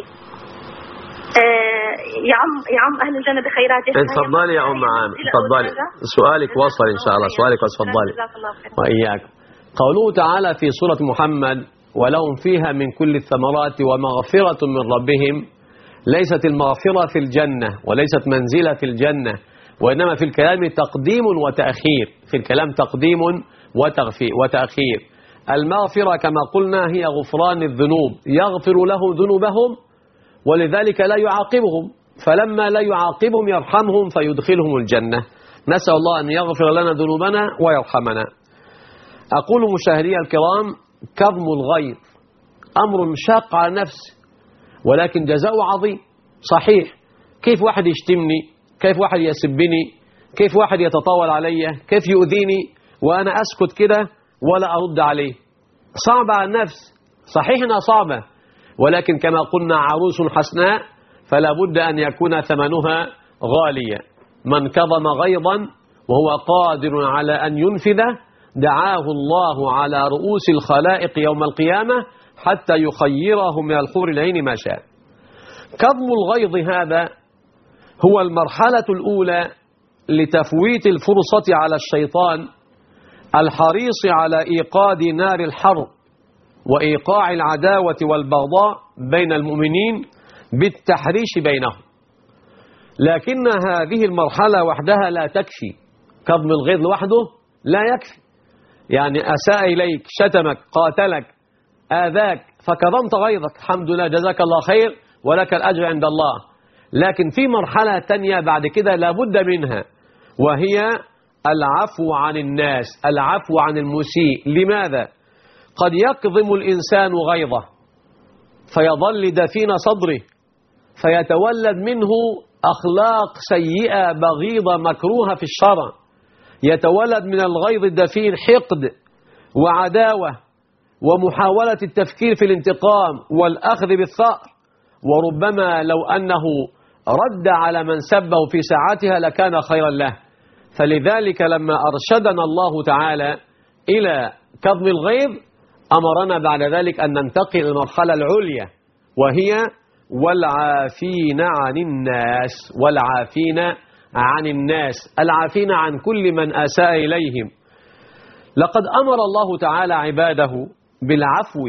يعم يعم أهل الجنة بخيراته؟ تفضلي يا أم عامر، تفضلي، سؤالك وصل إن شاء الله، سؤالك وصل. تفضلي. وإياك. قوله تعالى في سورة محمد: ولهم فيها من كل الثمرات ومغفرة من ربهم. ليست المغفرة في الجنة وليست منزلة في الجنة، وإنما في الكلام تقديم وتأخير، في الكلام تقديم وتأخير. المغفرة كما قلنا هي غفران الذنوب، يغفر له ذنوبهم ولذلك لا يعاقبهم، فلما لا يعاقبهم يرحمهم فيدخلهم الجنة. نسأل الله أن يغفر لنا ذنوبنا ويرحمنا. أقول مشاهدي الكرام: كظم الغيظ أمر شاق على النفس، ولكن جزاؤه عظيم. صحيح، كيف واحد يشتمني، كيف واحد يسبني، كيف واحد يتطاول علي، كيف يؤذيني وأنا أسكت كده ولا أرد عليه؟ صعبة على النفس، صحيح أنها صعبة، ولكن كما قلنا عروس حسناء فلا بد أن يكون ثمنها غاليا. من كظم غيظا وهو قادر على أن ينفذه دعاه الله على رؤوس الخلائق يوم القيامة حتى يخيره من الحور العين ما شاء. كظم الغيظ هذا هو المرحلة الأولى لتفويت الفرصة على الشيطان الحريص على إيقاد نار الحرب وإيقاع العداوة والبغضاء بين المؤمنين بالتحريش بينهم. لكن هذه المرحلة وحدها لا تكفي، كظم الغيظ لوحده لا يكفي. يعني أساء إليك، شتمك، قاتلك، آذاك، فكظمت غيظك، الحمد لله جزاك الله خير، ولك الأجر عند الله. لكن في مرحلة تانية بعد كده لابد منها، وهي العفو عن الناس، العفو عن المسيء. لماذا؟ قد يكظم الإنسان غيظه فيظل دفين صدره فيتولد منه أخلاق سيئة بغيضة مكروهة في الشرع، يتولد من الغيظ الدفين حقد وعداوة ومحاولة التفكير في الانتقام والأخذ بالثأر، وربما لو أنه رد على من سبه في ساعتها لكان خيرا له. فلذلك لما أرشدنا الله تعالى إلى كظم الغيظ أمرنا بعد ذلك أن ننتقل إلى المرحلة العليا، وهي والعافين عن الناس، والعافين عن الناس، العافين عن كل من أساء إليهم. لقد أمر الله تعالى عباده بالعفو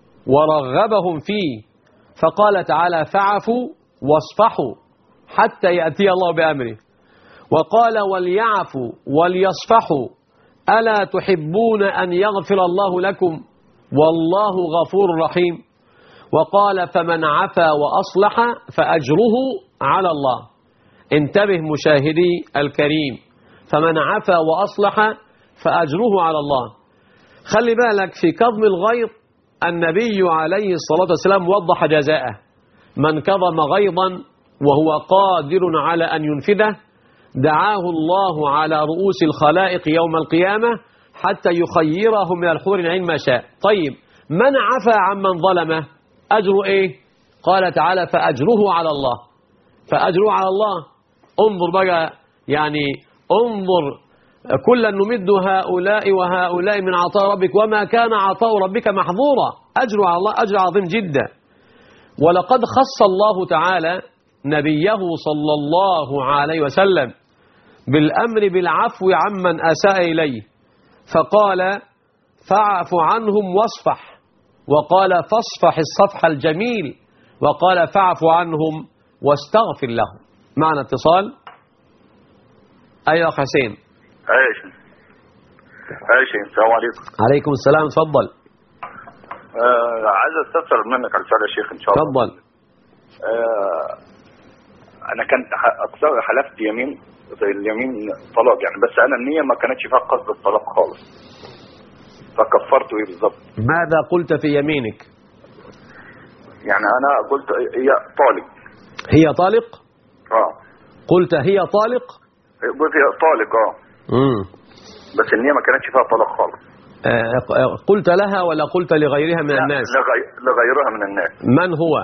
ورغبهم فيه، فقال تعالى فاعفوا واصفحوا حتى يأتي الله بأمره، وقال وليعفوا وليصفحوا ألا تحبون أن يغفر الله لكم والله غفور رحيم، وقال فمن عفا وأصلح فأجره على الله. انتبه مشاهدي الكريم، فمن عفا وأصلح فأجره على الله. خلي بالك في كظم الغيظ النبي عليه الصلاة والسلام وضح جزاءه. من كظم غيظا وهو قادر على أن ينفذه دعاه الله على رؤوس الخلائق يوم القيامة حتى يخيره من الحور العين ما شاء. طيب من عفا عمن ظلمه أجره إيه؟ قال تعالى فأجره على الله، فأجره على الله. انظر بقى، يعني انظر كلا نمد هؤلاء وهؤلاء من عطاء ربك وما كان عطاء ربك محظورا. أجر على الله أجر عظيم جدا. ولقد خص الله تعالى نبيه صلى الله عليه وسلم بالأمر بالعفو عمن أساء إليه، فقال فاعف عنهم واصفح، وقال فاصفح الصفح الجميل، وقال فاعف عنهم واستغفر لهم. معنا اتصال. أيها حسين. ايش ايش السلام عليكم. عليكم السلام، تفضل. آه عايز استفسر منك على سؤال يا شيخ ان شاء الله. تفضل. آه انا كنت اكثر حلفت يمين زي اليمين طلاق يعني، بس انا النيه ما كانتش فيها قصد الطلاق خالص، فكفرت ايه بالظبط؟ ماذا قلت في يمينك؟ يعني انا قلت هي طالق. هي طالق؟ اه. قلت هي طالق؟ قلت هي طالق اه. امم بس النيه ما كانتش فيها طلاق خالص. آه قلت لها ولا قلت لغيرها من لا الناس؟ لغي... لغيرها من الناس. من هو؟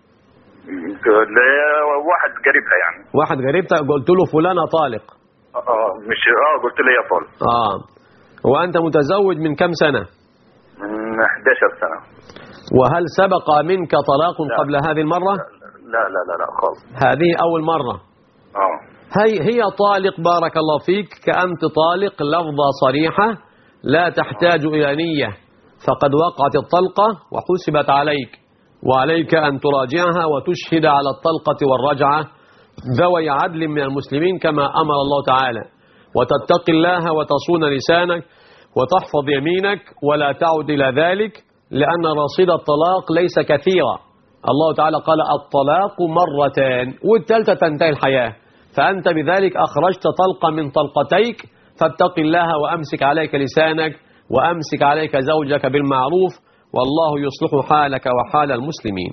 واحد قريبها يعني. واحد قريبها قلت له فلانة طالق. اه مش اه قلت له هي طالق. اه. وأنت متزوج من كم سنة؟ من إحدى عشرة سنة. وهل سبق منك طلاق لا. قبل هذه المرة؟ لا لا لا لا خالص. هذه أول مرة. اه. هي هي طالق بارك الله فيك، كأنت طالق لفظة صريحة لا تحتاج إلى نية، فقد وقعت الطلقة وحسبت عليك، وعليك أن تراجعها وتشهد على الطلقة والرجعة ذوي عدل من المسلمين كما أمر الله تعالى، وتتقي الله وتصون لسانك وتحفظ يمينك ولا تعود إلى ذلك، لأن رصيد الطلاق ليس كثيرا. الله تعالى قال الطلاق مرتان والثالثة تنتهي الحياة، فأنت بذلك أخرجت طلقة من طلقتيك، فاتق الله وأمسك عليك لسانك وأمسك عليك زوجك بالمعروف، والله يصلح حالك وحال المسلمين.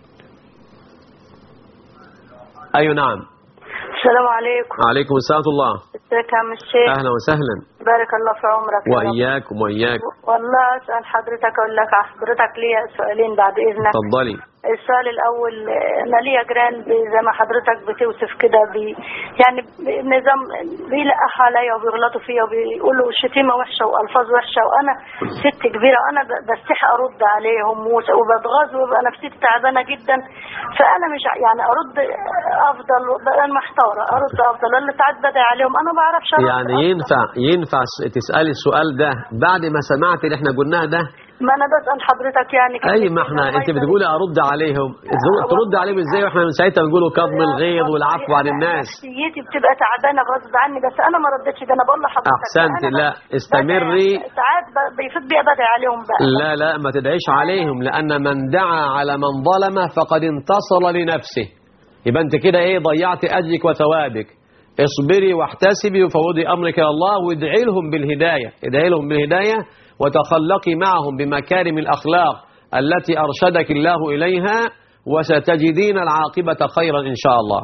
أي نعم. السلام عليكم. عليكم السلام الله. ازيك يا عم الشيخ؟ أهلا وسهلا. بارك الله في عمرك. وإياكم وإياك. والله أسأل حضرتك أقول لك حضرتك ليا سؤالين بعد إذنك. اتفضلي. السؤال الأول، أنا ليا جيران زي ما حضرتك بتوصف كده بي يعني نظام بيلقح عليا وبيغلطوا فيا وبيقولوا شتيمة وحشة وألفاظ وحشة، وأنا ست كبيرة وأنا بستحي أرد عليهم وبتغاظ وببقى نفسيتي تعبانة جدا، فأنا مش يعني أرد أفضل، أنا محتارة أرد أفضل ولا ساعات بدعي عليهم، أنا ما بعرفش أرد. يعني ينفع ينفع تسألي السؤال ده بعد ما سمعت اللي احنا قلناه ده؟ ما انا بسال حضرتك يعني اي ما احنا انت بتقولي ارد عليهم، ترد عليهم ازاي واحنا من ساعتها بنقولوا كظم الغيظ والعفو عن الناس؟ نفسيتي بتبقى تعبانه غصب عني، بس انا ما ردتش، ده انا بقول لحضرتك احسنت. لا استمري. ساعات بيفيد بي بدعي عليهم بقى. لا لا ما تدعيش عليهم، لان من دعا على من ظلمه فقد انتصر لنفسه. يبقى انت كده ايه ضيعت اجرك وثوابك. اصبري واحتسبي وفوضي امرك الى الله وادعي لهم بالهدايه، ادعي لهم بالهدايه وتخلقي معهم بمكارم الاخلاق التي ارشدك الله اليها، وستجدين العاقبه خيرا ان شاء الله.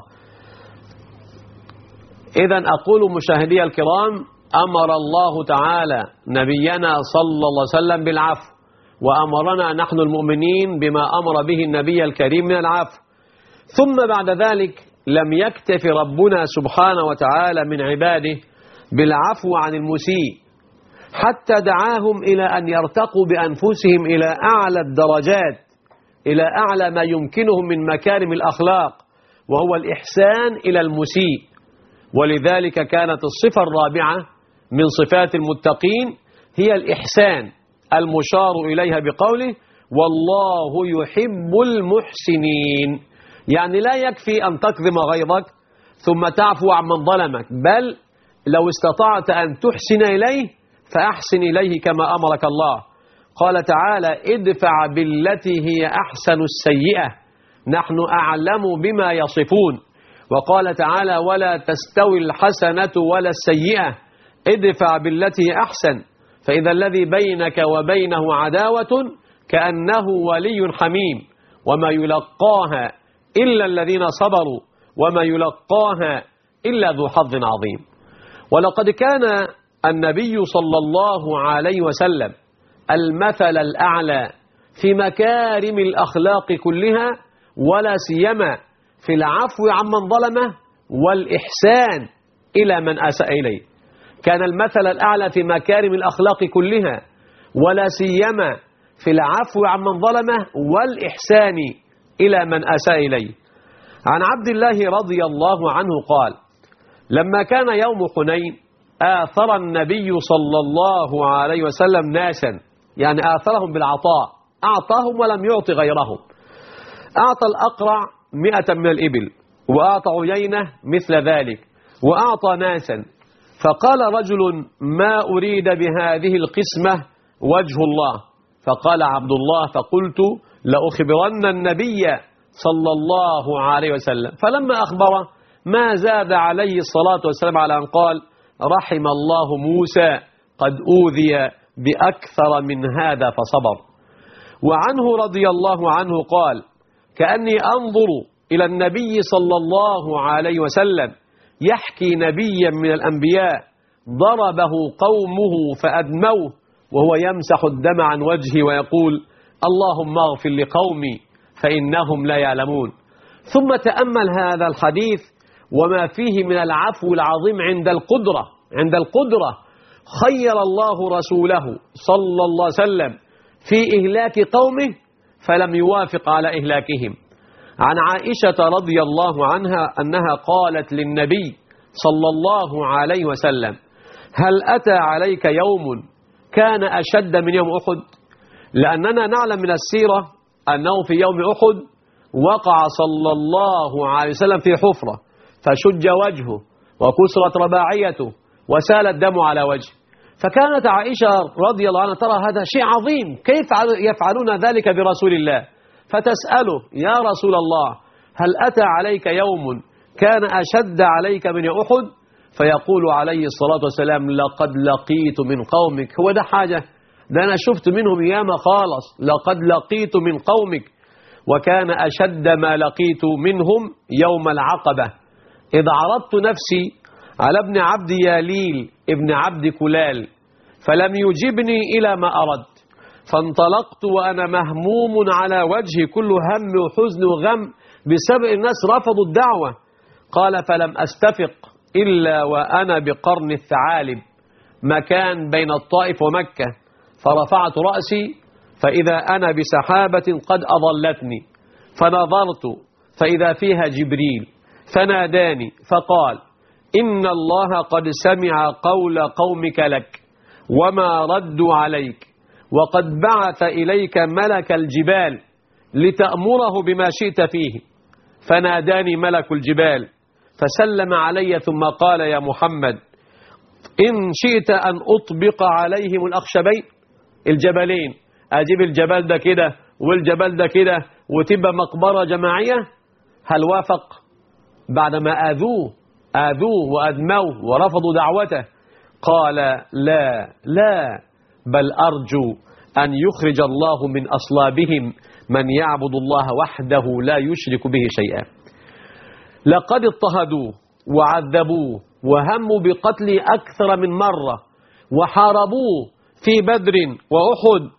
اذا اقول مشاهدي الكرام، امر الله تعالى نبينا صلى الله عليه وسلم بالعفو، وامرنا نحن المؤمنين بما امر به النبي الكريم من العفو. ثم بعد ذلك لم يكتف ربنا سبحانه وتعالى من عباده بالعفو عن المسيء، حتى دعاهم إلى أن يرتقوا بأنفسهم إلى أعلى الدرجات، إلى أعلى ما يمكنهم من مكارم الأخلاق، وهو الإحسان إلى المسيء. ولذلك كانت الصفة الرابعة من صفات المتقين هي الإحسان المشار إليها بقوله والله يحب المحسنين. يعني لا يكفي أن تكظم غيظك ثم تعفو عن من ظلمك، بل لو استطعت أن تحسن إليه فأحسن إليه كما أمرك الله. قال تعالى ادفع بالتي هي أحسن السيئة نحن أعلم بما يصفون. وقال تعالى ولا تستوي الحسنة ولا السيئة ادفع بالتي هي أحسن فإذا الذي بينك وبينه عداوة كأنه ولي حميم وما يلقاها إلا الذين صبروا وما يلقاها إلا ذو حظ عظيم. ولقد كان النبي صلى الله عليه وسلم المثل الأعلى في مكارم الأخلاق كلها، ولا سيما في العفو عمن ظلمه والإحسان إلى من أساء إليه. كان المثل الأعلى في مكارم الأخلاق كلها، ولا سيما في العفو عمن ظلمه والإحسان إلى من أساء إليه. عن عبد الله رضي الله عنه قال لما كان يوم حنين آثر النبي صلى الله عليه وسلم ناسا، يعني آثرهم بالعطاء، أعطاهم ولم يعط غيرهم. أعطى الأقرع مئة من الإبل، وأعطى عيينة مثل ذلك، وأعطى ناسا. فقال رجل ما أريد بهذه القسمة وجه الله. فقال عبد الله فقلت لأخبرن النبي صلى الله عليه وسلم. فلما أخبره ما زاد عليه الصلاة والسلام على أن قال رحم الله موسى قد أوذي بأكثر من هذا فصبر. وعنه رضي الله عنه قال كأني أنظر إلى النبي صلى الله عليه وسلم يحكي نبيا من الأنبياء ضربه قومه فأدموه وهو يمسح الدم عن وجهه ويقول اللهم اغفر لقومي فإنهم لا يعلمون. ثم تأمل هذا الحديث وما فيه من العفو العظيم عند القدرة. عند القدرة خير الله رسوله صلى الله عليه وسلم في إهلاك قومه فلم يوافق على إهلاكهم. عن عائشة رضي الله عنها أنها قالت للنبي صلى الله عليه وسلم هل أتى عليك يوم كان أشد من يوم أحد؟ لأننا نعلم من السيرة أنه في يوم أحد وقع صلى الله عليه وسلم في حفرة فشج وجهه وكسرت رباعيته وسال الدم على وجهه. فكانت عائشة رضي الله عنها ترى هذا شيء عظيم، كيف يفعلون ذلك برسول الله؟ فتسأله يا رسول الله هل أتى عليك يوم كان أشد عليك من أحد؟ فيقول عليه الصلاة والسلام لقد لقيت من قومك. هو ده حاجة؟ ده أنا شفت منهم ياما خالص. لقد لقيت من قومك. وكان أشد ما لقيت منهم يوم العقبة إذا عرضت نفسي على ابن عبد ياليل ابن عبد كلال فلم يجبني إلى ما أردت، فانطلقت وأنا مهموم على وجهي كل هم وحزن وغم بسبب الناس رفضوا الدعوة. قال فلم أستفق إلا وأنا بقرن الثعالب مكان بين الطائف ومكة، فرفعت رأسي فإذا أنا بسحابة قد أضلتني، فنظرت فإذا فيها جبريل فناداني فقال إن الله قد سمع قول قومك لك وما ردوا عليك وقد بعث إليك ملك الجبال لتأمره بما شئت فيه. فناداني ملك الجبال فسلم علي ثم قال يا محمد إن شئت أن أطبق عليهم الأخشبين، الجبلين، أجيب الجبل ده كده والجبل ده كده وتبقى مقبرة جماعية؟ هل وافق؟ بعدما آذوه آذوه وأدموه ورفضوا دعوته قال لا لا، بل أرجو أن يخرج الله من أصلابهم من يعبد الله وحده لا يشرك به شيئا. لقد اضطهدوه وعذبوه وهموا بقتله أكثر من مرة وحاربوه في بدر وأحد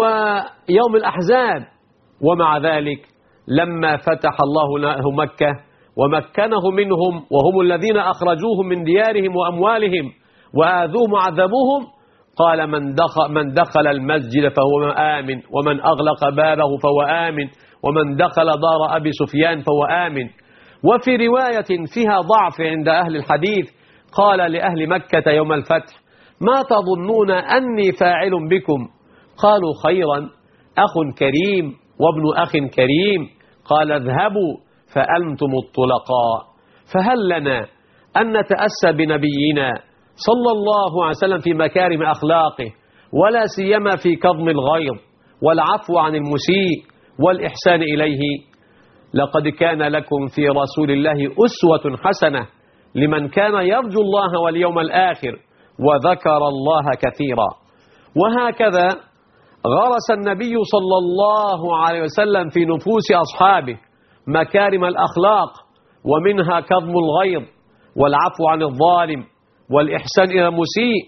ويوم الأحزاب، ومع ذلك لما فتح الله له مكة ومكنه منهم وهم الذين أخرجوهم من ديارهم وأموالهم وآذوهم وعذبوهم قال من دخل, من دخل المسجد فهو آمن، ومن أغلق بابه فهو آمن، ومن دخل دار أبي سفيان فهو آمن. وفي رواية فيها ضعف عند أهل الحديث قال لأهل مكة يوم الفتح ما تظنون أني فاعل بكم؟ قالوا خيرا، أخ كريم وابن أخ كريم. قال اذهبوا فأنتم الطلقاء. فهل لنا أن نتأسى بنبينا صلى الله عليه وسلم في مكارم أخلاقه، ولا سيما في كظم الغيظ والعفو عن المسيء والإحسان إليه؟ لقد كان لكم في رسول الله أسوة حسنة لمن كان يرجو الله واليوم الآخر وذكر الله كثيرا. وهكذا غرس النبي صلى الله عليه وسلم في نفوس أصحابه مكارم الأخلاق، ومنها كظم الغيظ والعفو عن الظالم والإحسان إلى المسيء،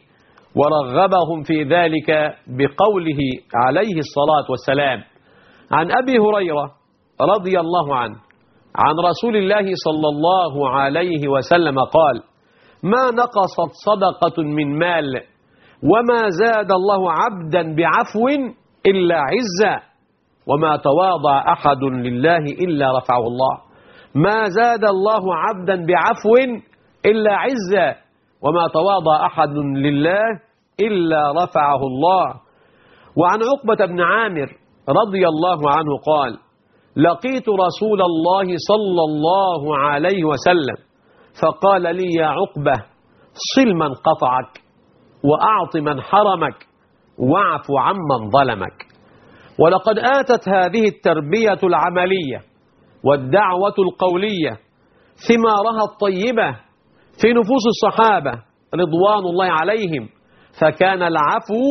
ورغبهم في ذلك بقوله عليه الصلاة والسلام عن أبي هريرة رضي الله عنه عن رسول الله صلى الله عليه وسلم قال ما نقصت صدقة من مال وما زاد الله عبدا بعفو إلا عزا، وما تواضع أحد لله إلا رفعه الله. ما زاد الله عبدا بعفو إلا عزا، وما تواضع أحد لله إلا رفعه الله. وعن عقبة بن عامر رضي الله عنه قال لقيت رسول الله صلى الله عليه وسلم فقال لي يا عقبة صل من قطعك وأعط من حرمك واعف عمن ظلمك. ولقد آتت هذه التربية العملية والدعوة القولية ثمارها الطيبة في نفوس الصحابة رضوان الله عليهم، فكان العفو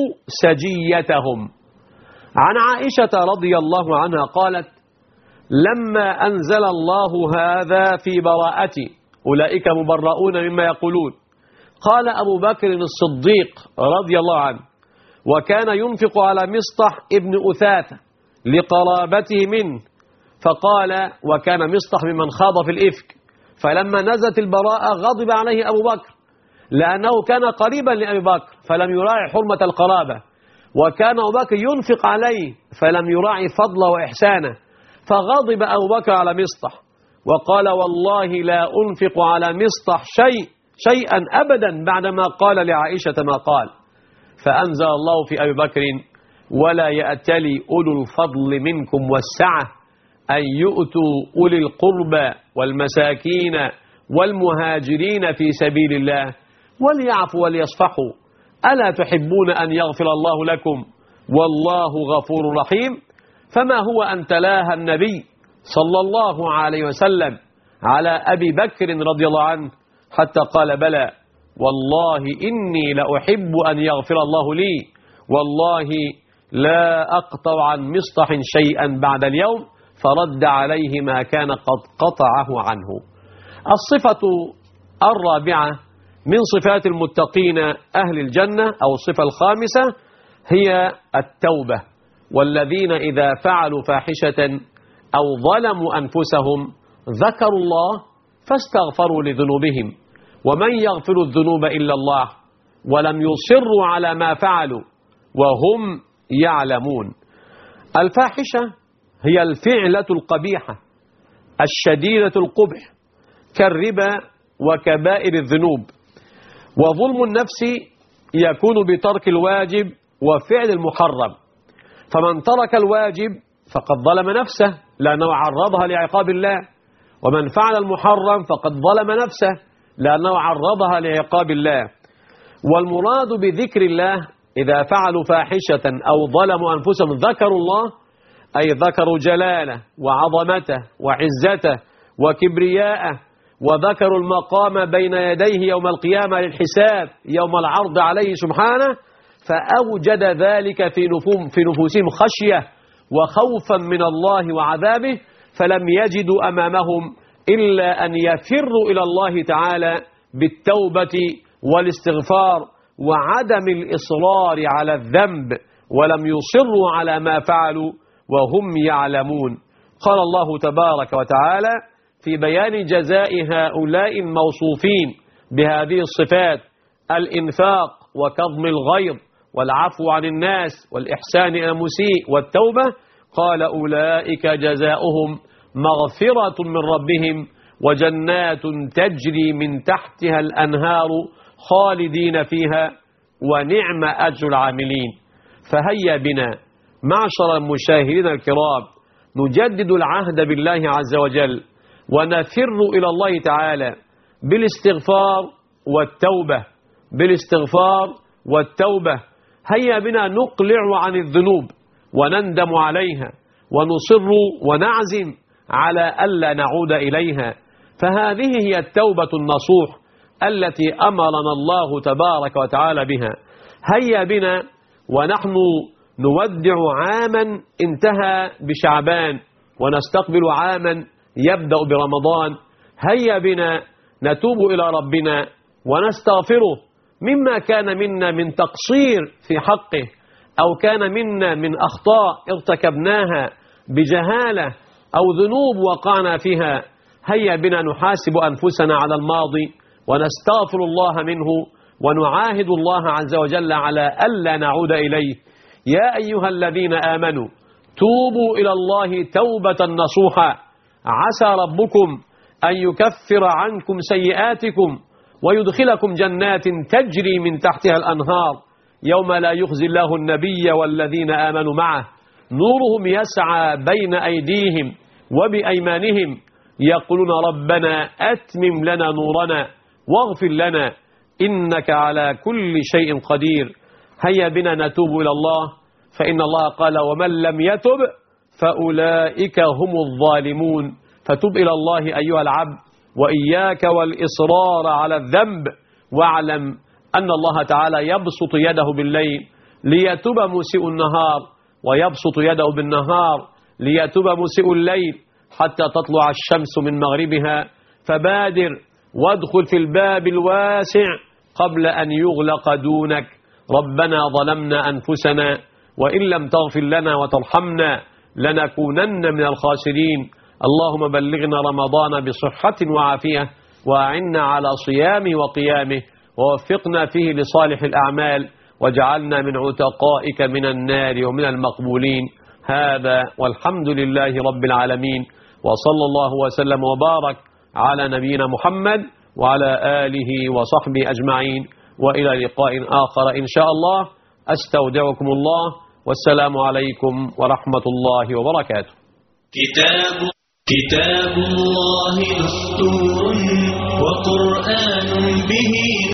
سجيتهم. عن عائشة رضي الله عنها قالت لما أنزل الله هذا في براءتي أولئك مبرؤون مما يقولون قال أبو بكر الصديق رضي الله عنه وكان ينفق على مصطح ابن أثاثة لقرابته منه، فقال وكان مصطح ممن خاض في الإفك، فلما نزلت البراءة غضب عليه أبو بكر لأنه كان قريبا لأبي بكر فلم يراعي حرمة القرابة، وكان أبو بكر ينفق عليه فلم يراعي فضله وإحسانه، فغضب أبو بكر على مصطح وقال والله لا أنفق على مصطح شيء شيئا أبدا بعدما قال لعائشة ما قال. فأنزل الله في أبي بكر ولا يأتلي أولو الفضل منكم والسعة أن يؤتوا أولي القربى والمساكين والمهاجرين في سبيل الله وليعفوا وليصفحوا ألا تحبون أن يغفر الله لكم والله غفور رحيم. فما هو أن تلاها النبي صلى الله عليه وسلم على أبي بكر رضي الله عنه حتى قال بلى والله إني لأحب أن يغفر الله لي والله لا أقطع عن مصطح شيئا بعد اليوم، فرد عليه ما كان قد قطعه عنه. الصفة الرابعة من صفات المتقين أهل الجنة أو الصفة الخامسة هي التوبة، والذين إذا فعلوا فاحشة أو ظلموا أنفسهم ذكروا الله فاستغفروا لذنوبهم، ومن يغفر الذنوب إلا الله ولم يصروا على ما فعلوا وهم يعلمون. الفاحشة هي الفعلة القبيحة الشديدة القبح كالربا وكبائر الذنوب، وظلم النفس يكون بترك الواجب وفعل المحرم. فمن ترك الواجب فقد ظلم نفسه لأنه عرضها لعقاب الله، ومن فعل المحرم فقد ظلم نفسه لأنه عرضها لعقاب الله. والمراد بذكر الله إذا فعلوا فاحشة أو ظلموا أنفسهم ذكروا الله، أي ذكروا جلاله وعظمته وعزته وكبرياءه، وذكروا المقام بين يديه يوم القيامة للحساب يوم العرض عليه سبحانه، فأوجد ذلك في في نفوسهم خشية وخوفا من الله وعذابه، فلم يجدوا أمامهم إلا أن يفروا إلى الله تعالى بالتوبة والاستغفار وعدم الإصرار على الذنب، ولم يصروا على ما فعلوا وهم يعلمون. قال الله تبارك وتعالى في بيان جزاء هؤلاء الموصوفين بهذه الصفات: الإنفاق وكظم الغيظ والعفو عن الناس والإحسان إلى المسيء والتوبة، قال: أولئك جزاؤهم مغفرة من ربهم وجنات تجري من تحتها الأنهار خالدين فيها ونعم أجر العاملين. فهيا بنا معشر المشاهدين الكرام نجدد العهد بالله عز وجل ونفر إلى الله تعالى بالاستغفار والتوبة بالاستغفار والتوبة. هيا بنا نقلع عن الذنوب ونندم عليها ونصر ونعزم على ألا نعود إليها، فهذه هي التوبة النصوح التي أمرنا الله تبارك وتعالى بها. هيا بنا ونحن نودع عاما انتهى بشعبان ونستقبل عاما يبدأ برمضان. هيا بنا نتوب إلى ربنا ونستغفره مما كان منا من تقصير في حقه، أو كان منا من أخطاء ارتكبناها بجهالة أو ذنوب وقعنا فيها. هيا بنا نحاسب أنفسنا على الماضي ونستغفر الله منه ونعاهد الله عز وجل على ألا نعود إليه. يا أيها الذين آمنوا توبوا إلى الله توبة نصوحا عسى ربكم أن يكفر عنكم سيئاتكم ويدخلكم جنات تجري من تحتها الأنهار يوم لا يخزي الله النبي والذين آمنوا معه نورهم يسعى بين أيديهم وبأيمانهم يقولون ربنا أتمم لنا نورنا واغفر لنا إنك على كل شيء قدير. هيا بنا نتوب إلى الله، فإن الله قال ومن لم يتب فأولئك هم الظالمون. فتب إلى الله أيها العبد وإياك والإصرار على الذنب، واعلم أن الله تعالى يبسط يده بالليل ليتوب مسيء النهار، ويبسط يده بالنهار ليتوب مسيء الليل حتى تطلع الشمس من مغربها. فبادر وادخل في الباب الواسع قبل أن يغلق دونك. ربنا ظلمنا أنفسنا وإن لم تغفر لنا وترحمنا لنكونن من الخاسرين. اللهم بلغنا رمضان بصحة وعافية، وأعنا على صيامه وقيامه، ووفقنا فيه لصالح الأعمال، واجعلنا من عتقائك من النار ومن المقبولين. هذا والحمد لله رب العالمين، وصلى الله وسلم وبارك على نبينا محمد وعلى آله وصحبه أجمعين، وإلى لقاء آخر إن شاء الله. أستودعكم الله، والسلام عليكم ورحمة الله وبركاته. كتاب كتاب الله دستور وقرآن به